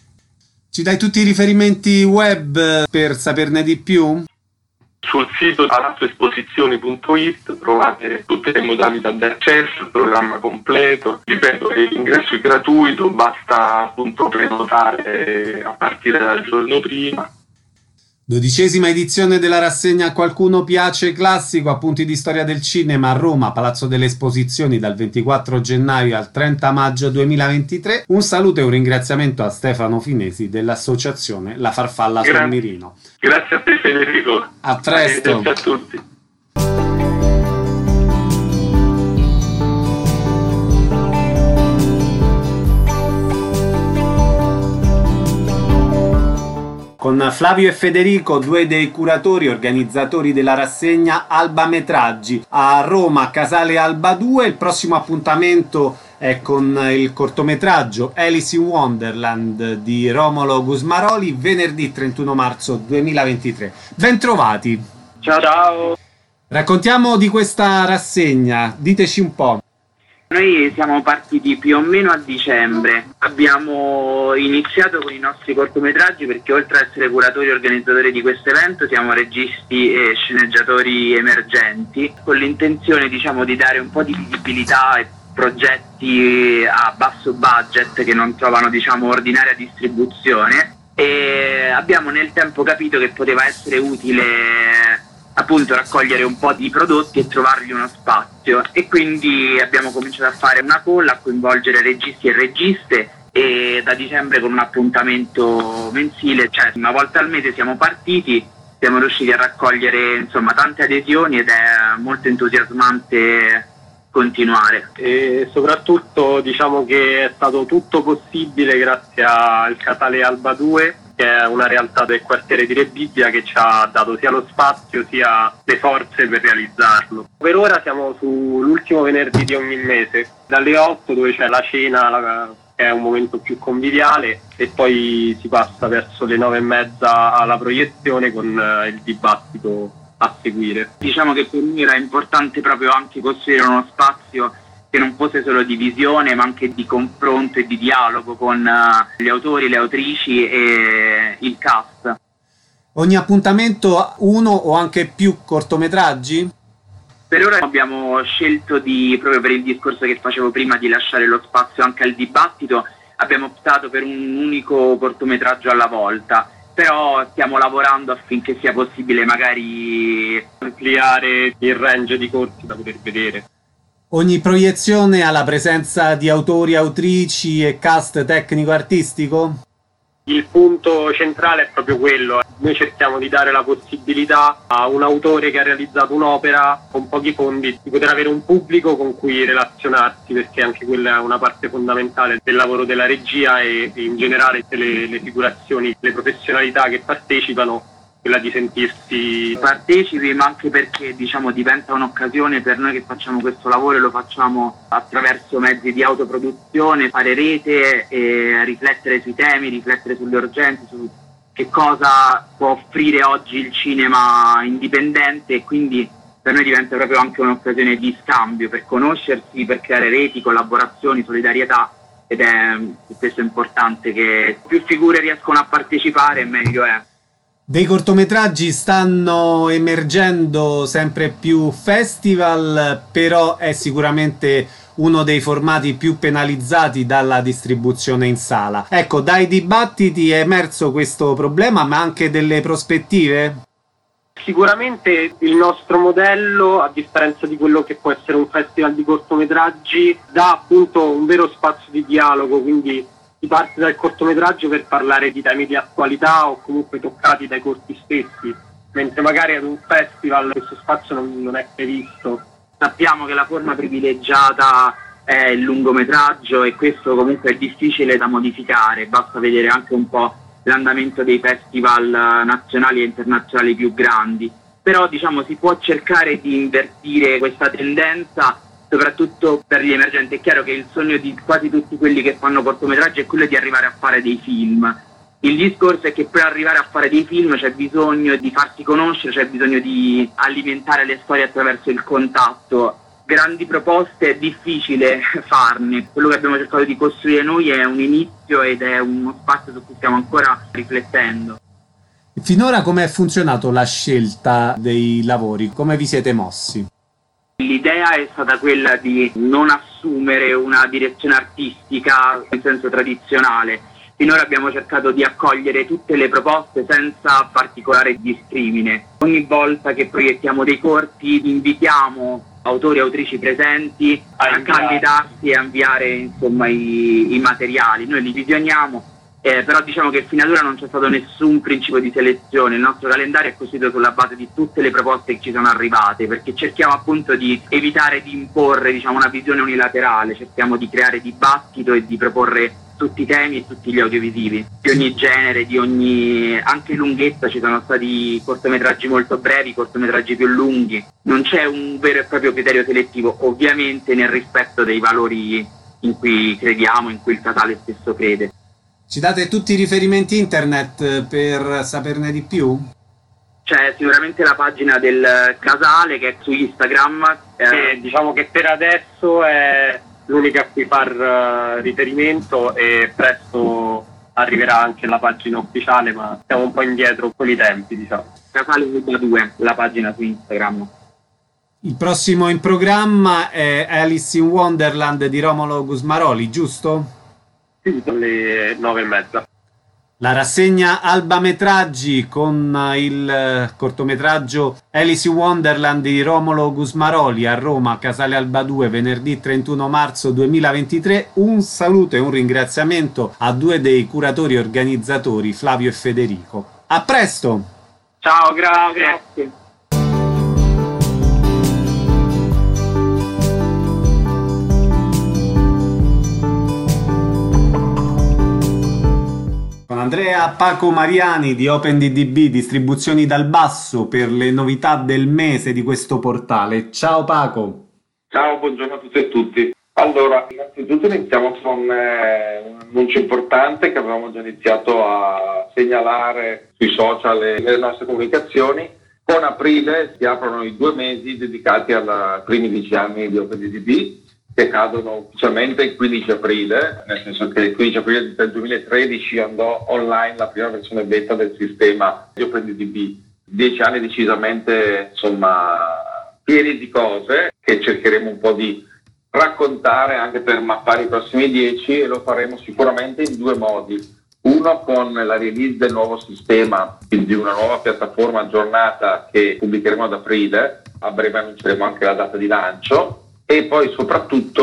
Ci dai tutti i riferimenti web per saperne di più? Sul sito palazzoesposizioni punto it trovate tutte le modalità di accesso, il programma completo. Ripeto, l'ingresso è gratuito, basta appunto prenotare a partire dal giorno prima. Dodicesima edizione della rassegna Qualcuno piace classico, appunti di storia del cinema a Roma, Palazzo delle Esposizioni dal ventiquattro gennaio al trenta maggio duemilaventitré. Un saluto e un ringraziamento a Stefano Finesi dell'associazione La Farfalla Gra- sul Mirino. Grazie a te Federico. A presto. Grazie a tutti. Con Flavio e Federico, due dei curatori e organizzatori della rassegna Alba Metraggi a Roma, Casale Alba due. Il prossimo appuntamento è con il cortometraggio Alice in Wonderland di Romolo Gusmaroli, venerdì trentuno marzo duemilaventitré. Bentrovati. Ciao. Ciao. Raccontiamo di questa rassegna, diteci un po'. Noi siamo partiti più o meno a dicembre, abbiamo iniziato con i nostri cortometraggi perché oltre ad essere curatori e organizzatori di questo evento siamo registi e sceneggiatori emergenti, con l'intenzione diciamo di dare un po' di visibilità e progetti a basso budget che non trovano diciamo ordinaria distribuzione, e abbiamo nel tempo capito che poteva essere utile appunto raccogliere un po' di prodotti e trovargli uno spazio, e quindi abbiamo cominciato a fare una call a coinvolgere registi e registe, e da dicembre con un appuntamento mensile, cioè una volta al mese siamo partiti, siamo riusciti a raccogliere insomma tante adesioni ed è molto entusiasmante continuare. E soprattutto diciamo che è stato tutto possibile grazie al Casale Alba due, che è una realtà del quartiere di Rebibbia che ci ha dato sia lo spazio sia le forze per realizzarlo. Per ora siamo sull'ultimo venerdì di ogni mese, dalle otto dove c'è la cena, la, che è un momento più conviviale, e poi si passa verso le nove e mezza alla proiezione con il dibattito a seguire. Diciamo che per me era importante proprio anche costruire uno spazio che non fosse solo di visione ma anche di confronto e di dialogo con uh, gli autori, le autrici e il cast. Ogni appuntamento ha uno o anche più cortometraggi? Per ora abbiamo scelto di, proprio per il discorso che facevo prima, di lasciare lo spazio anche al dibattito, abbiamo optato per un unico cortometraggio alla volta, però stiamo lavorando affinché sia possibile magari ampliare il range di corti da poter vedere. Ogni proiezione ha la presenza di autori, autrici e cast tecnico-artistico? Il punto centrale è proprio quello, Noi cerchiamo di dare la possibilità a un autore che ha realizzato un'opera con pochi fondi di poter avere un pubblico con cui relazionarsi, perché anche quella è una parte fondamentale del lavoro della regia e in generale delle le figurazioni, le professionalità che partecipano, quella di sentirsi partecipi, ma anche perché diciamo diventa un'occasione per noi che facciamo questo lavoro e lo facciamo attraverso mezzi di autoproduzione, fare rete e riflettere sui temi, riflettere sulle urgenze, su che cosa può offrire oggi il cinema indipendente, e quindi per noi diventa proprio anche un'occasione di scambio, per conoscersi, per creare reti, collaborazioni, solidarietà, ed è questo importante, che più figure riescono a partecipare meglio è. Dei cortometraggi stanno emergendo sempre più festival, però è sicuramente uno dei formati più penalizzati dalla distribuzione in sala. Ecco, dai dibattiti è emerso questo problema, ma anche delle prospettive? Sicuramente il nostro modello, a differenza di quello che può essere un festival di cortometraggi, dà appunto un vero spazio di dialogo, quindi si parte dal cortometraggio per parlare di temi di attualità o comunque toccati dai corti stessi, mentre magari ad un festival questo spazio non, non è previsto. Sappiamo che la forma privilegiata è il lungometraggio e questo comunque è difficile da modificare, basta vedere anche un po' l'andamento dei festival nazionali e internazionali più grandi, però diciamo si può cercare di invertire questa tendenza, soprattutto per gli emergenti. È chiaro che il sogno di quasi tutti quelli che fanno cortometraggi è quello di arrivare a fare dei film. Il discorso è che per arrivare a fare dei film c'è bisogno di farsi conoscere, c'è bisogno di alimentare le storie attraverso il contatto. Grandi proposte è difficile farne. Quello che abbiamo cercato di costruire noi è un inizio ed è uno spazio su cui stiamo ancora riflettendo. Finora come è funzionato la scelta dei lavori? Come vi siete mossi? L'idea è stata quella di non assumere una direzione artistica in senso tradizionale. Finora abbiamo cercato di accogliere tutte le proposte senza particolare discrimine. Ogni volta che proiettiamo dei corti invitiamo autori e autrici presenti a candidarsi e a inviare insomma i, i materiali. Noi li visioniamo, eh, però diciamo che fino ad ora non c'è stato nessun principio di selezione. Il nostro calendario è costituito sulla base di tutte le proposte che ci sono arrivate, perché cerchiamo appunto di evitare di imporre diciamo una visione unilaterale, cerchiamo di creare dibattito e di proporre tutti i temi e tutti gli audiovisivi, di ogni genere, di ogni anche lunghezza. Ci sono stati cortometraggi molto brevi, cortometraggi più lunghi. Non c'è un vero e proprio criterio selettivo, ovviamente nel rispetto dei valori in cui crediamo, in cui il Casale stesso crede. Ci date tutti i riferimenti internet per saperne di più? C'è sicuramente la pagina del Casale che è su Instagram. Eh, e diciamo che per adesso è l'unica a cui far uh, riferimento, e presto arriverà anche la pagina ufficiale, ma siamo un po' indietro con i tempi, diciamo. Casale due, la pagina su Instagram. Il prossimo in programma è Alice in Wonderland di Romolo Gusmaroli, giusto? Sì, alle nove e mezza. La rassegna Alba Metraggi con il cortometraggio Alice in Wonderland di Romolo Gusmaroli a Roma, Casale Alba due, venerdì trentuno marzo duemilaventitré. Un saluto e un ringraziamento a due dei curatori e organizzatori, Flavio e Federico. A presto! Ciao, grazie! grazie. Andrea Paco Mariani di OpenDDB, distribuzioni dal basso, per le novità del mese di questo portale. Ciao Paco. Ciao, buongiorno a tutti e tutti. Allora, innanzitutto iniziamo con eh, un annuncio importante che avevamo già iniziato a segnalare sui social e nelle nostre comunicazioni. Con aprile si aprono i due mesi dedicati ai primi dieci anni di OpenDDB, che cadono ufficialmente il quindici aprile, nel senso che il quindici aprile del duemilatredici andò online la prima versione beta del sistema di OpenDDB. Dieci anni decisamente, insomma, pieni di cose che cercheremo un po' di raccontare anche per mappare i prossimi dieci, e lo faremo sicuramente in due modi. Uno con la release del nuovo sistema, quindi una nuova piattaforma aggiornata che pubblicheremo ad aprile, a breve annunceremo anche la data di lancio. E poi soprattutto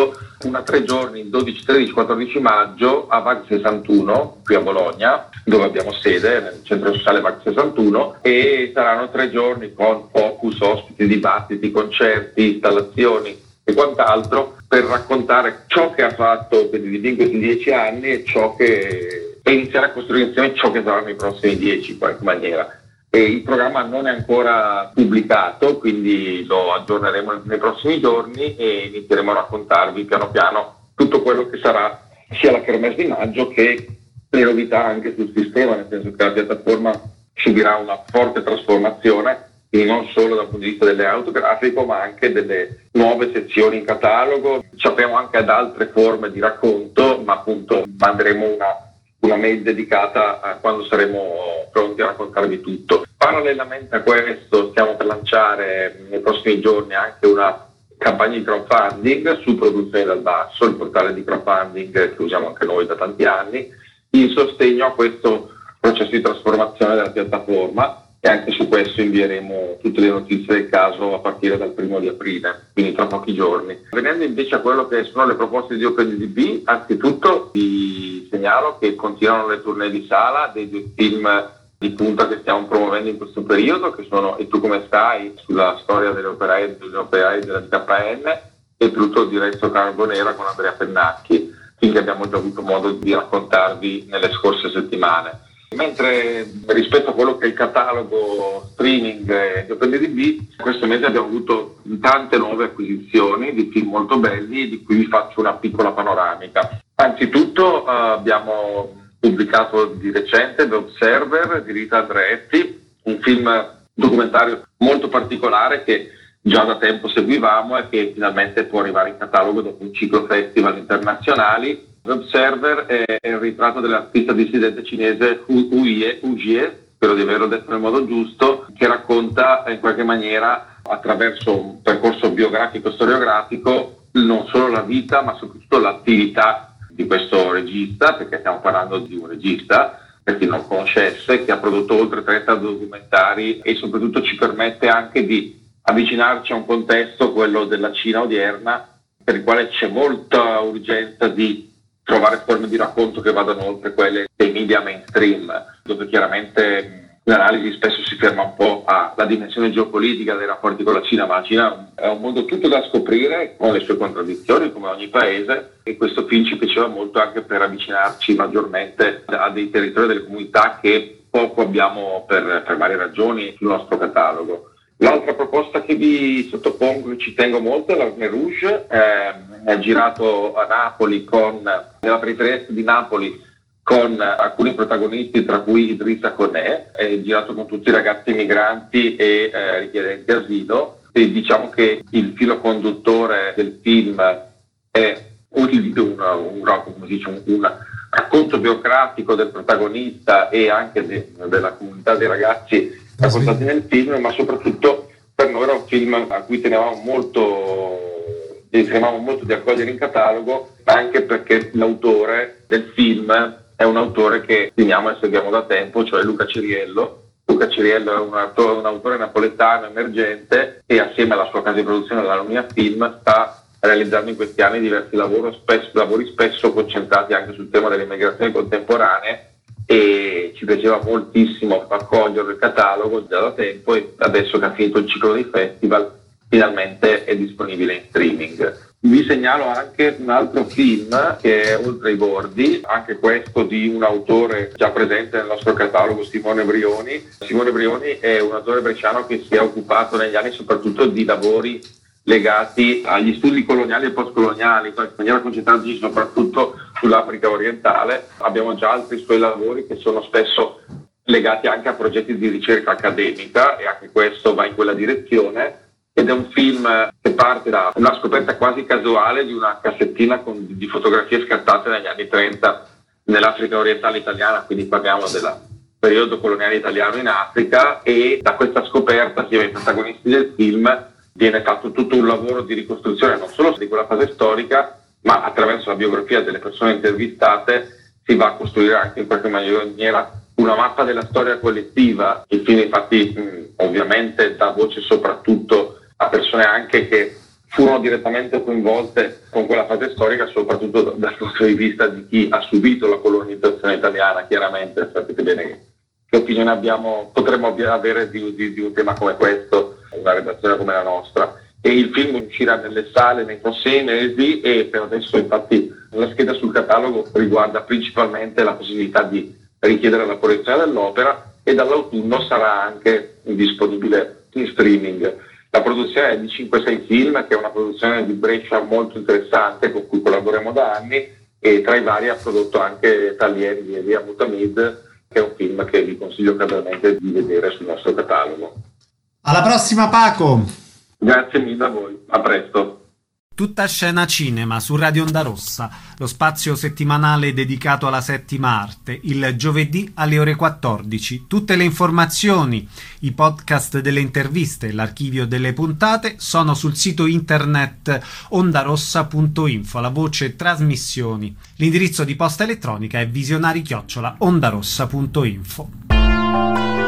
una tre giorni il dodici, tredici, quattordici maggio a VAG sessantuno qui a Bologna, dove abbiamo sede nel centro sociale VAG sessantuno, e saranno tre giorni con focus, ospiti, dibattiti, concerti, installazioni e quant'altro per raccontare ciò che ha fatto Pedidibee in questi dieci anni e ciò che e iniziare a costruire insieme ciò che saranno i prossimi dieci in qualche maniera. E il programma non è ancora pubblicato, quindi lo aggiorneremo nei prossimi giorni e inizieremo a raccontarvi piano piano tutto quello che sarà sia la Kermesse di maggio che le novità anche sul sistema, nel senso che la piattaforma subirà una forte trasformazione, quindi non solo dal punto di vista del layout grafico ma anche delle nuove sezioni in catalogo. Ci apriamo anche ad altre forme di racconto, ma appunto manderemo una una mail dedicata a quando saremo pronti a raccontarvi tutto. Parallelamente a questo stiamo per lanciare nei prossimi giorni anche una campagna di crowdfunding su Produzioni dal Basso, il portale di crowdfunding che usiamo anche noi da tanti anni, in sostegno a questo processo di trasformazione della piattaforma, e anche su questo invieremo tutte le notizie del caso a partire dal primo di aprile, quindi tra pochi giorni. Venendo invece a quello che sono le proposte di OpenDB, anzitutto vi segnalo che continuano le tournée di sala dei due film di punta che stiamo promuovendo in questo periodo, che sono E tu come stai, sulla storia delle operai, delle operai della D K N, e Tutto di Renzo Carbonera con Andrea Pennacchi, film che abbiamo già avuto modo di raccontarvi nelle scorse settimane. Mentre rispetto a quello che è il catalogo streaming di OpenDB, questo mese abbiamo avuto tante nuove acquisizioni di film molto belli, di cui vi faccio una piccola panoramica. Anzitutto eh, abbiamo pubblicato di recente The Observer di Rita Andreetti, un film documentario molto particolare che già da tempo seguivamo e che finalmente può arrivare in catalogo dopo un ciclo festival internazionali. L'Observer è il ritratto dell'artista dissidente cinese Hu Jie, Hu Jie, spero di averlo detto nel modo giusto, che racconta in qualche maniera, attraverso un percorso biografico storiografico, non solo la vita ma soprattutto l'attività di questo regista, perché stiamo parlando di un regista, per chi non conoscesse, che ha prodotto oltre trenta documentari e soprattutto ci permette anche di avvicinarci a un contesto, quello della Cina odierna, per il quale c'è molta urgenza di trovare forme di racconto che vadano oltre quelle dei media mainstream, dove chiaramente l'analisi spesso si ferma un po' alla dimensione geopolitica dei rapporti con la Cina, ma la Cina è un mondo tutto da scoprire, con le sue contraddizioni come ogni paese, e questo film ci piaceva molto anche per avvicinarci maggiormente a dei territori, delle comunità che poco abbiamo per, per varie ragioni sul nostro catalogo. L'altra proposta che vi sottopongo, che ci tengo molto, è l'Armée Rouge, eh, è girato a Napoli, con, nella periferia di Napoli, con alcuni protagonisti, tra cui Idrissa Conè, è girato con tutti i ragazzi migranti e eh, richiedenti asilo, e diciamo che il filo conduttore del film è un, un, un, come si dice, un, un racconto biografico del protagonista e anche de, della comunità dei ragazzi raccontati nel film, ma soprattutto per noi era un film a cui tenevamo molto, tenevamo molto di accogliere in catalogo, anche perché l'autore del film è un autore che stimiamo e seguiamo da tempo, cioè Luca Ciriello. Luca Ciriello è un autore, un autore napoletano emergente e assieme alla sua casa di produzione, la Lumia Film, sta realizzando in questi anni diversi lavori spesso, lavori spesso concentrati anche sul tema delle migrazioni contemporanee, e ci piaceva moltissimo accogliere il catalogo già da tempo, e adesso che ha finito il ciclo dei festival finalmente è disponibile in streaming. Vi segnalo anche un altro film che è Oltre i bordi, anche questo di un autore già presente nel nostro catalogo, Simone Brioni. Simone Brioni è un autore bresciano che si è occupato negli anni soprattutto di lavori legati agli studi coloniali e postcoloniali, in maniera concentrandosi soprattutto sull'Africa orientale. Abbiamo già altri suoi lavori che sono spesso legati anche a progetti di ricerca accademica, e anche questo va in quella direzione, ed è un film che parte da una scoperta quasi casuale di una cassettina con, di fotografie scattate negli anni trenta nell'Africa orientale italiana, quindi parliamo del periodo coloniale italiano in Africa, e da questa scoperta, assieme ai protagonisti del film, viene fatto tutto un lavoro di ricostruzione non solo di quella fase storica, ma attraverso la biografia delle persone intervistate si va a costruire anche in qualche maniera una mappa della storia collettiva. Il film infatti mh, ovviamente dà voce soprattutto a persone anche che furono direttamente coinvolte con quella fase storica, soprattutto dal punto di vista di chi ha subito la colonizzazione italiana. Chiaramente sapete bene che, che opinione abbiamo, potremmo avere di, di, di un tema come questo, una redazione come la nostra. E il film uscirà nelle sale nei prossimi mesi e per adesso infatti la scheda sul catalogo riguarda principalmente la possibilità di richiedere la proiezione dell'opera e dall'autunno sarà anche disponibile in streaming. La produzione è di cinque sei film, che è una produzione di Brescia molto interessante con cui collaboriamo da anni, e tra i vari ha prodotto anche Talien di Elia Mutamid, che è un film che vi consiglio caldamente di vedere sul nostro catalogo. Alla prossima, Paco! Grazie mille a voi, a presto. Tutta scena cinema su Radio Onda Rossa, lo spazio settimanale dedicato alla settima arte, il giovedì alle ore quattordici. Tutte le informazioni, i podcast delle interviste, l'archivio delle puntate sono sul sito internet ondarossa punto info, la voce trasmissioni. L'indirizzo di posta elettronica è visionari chiocciola ondarossa punto info.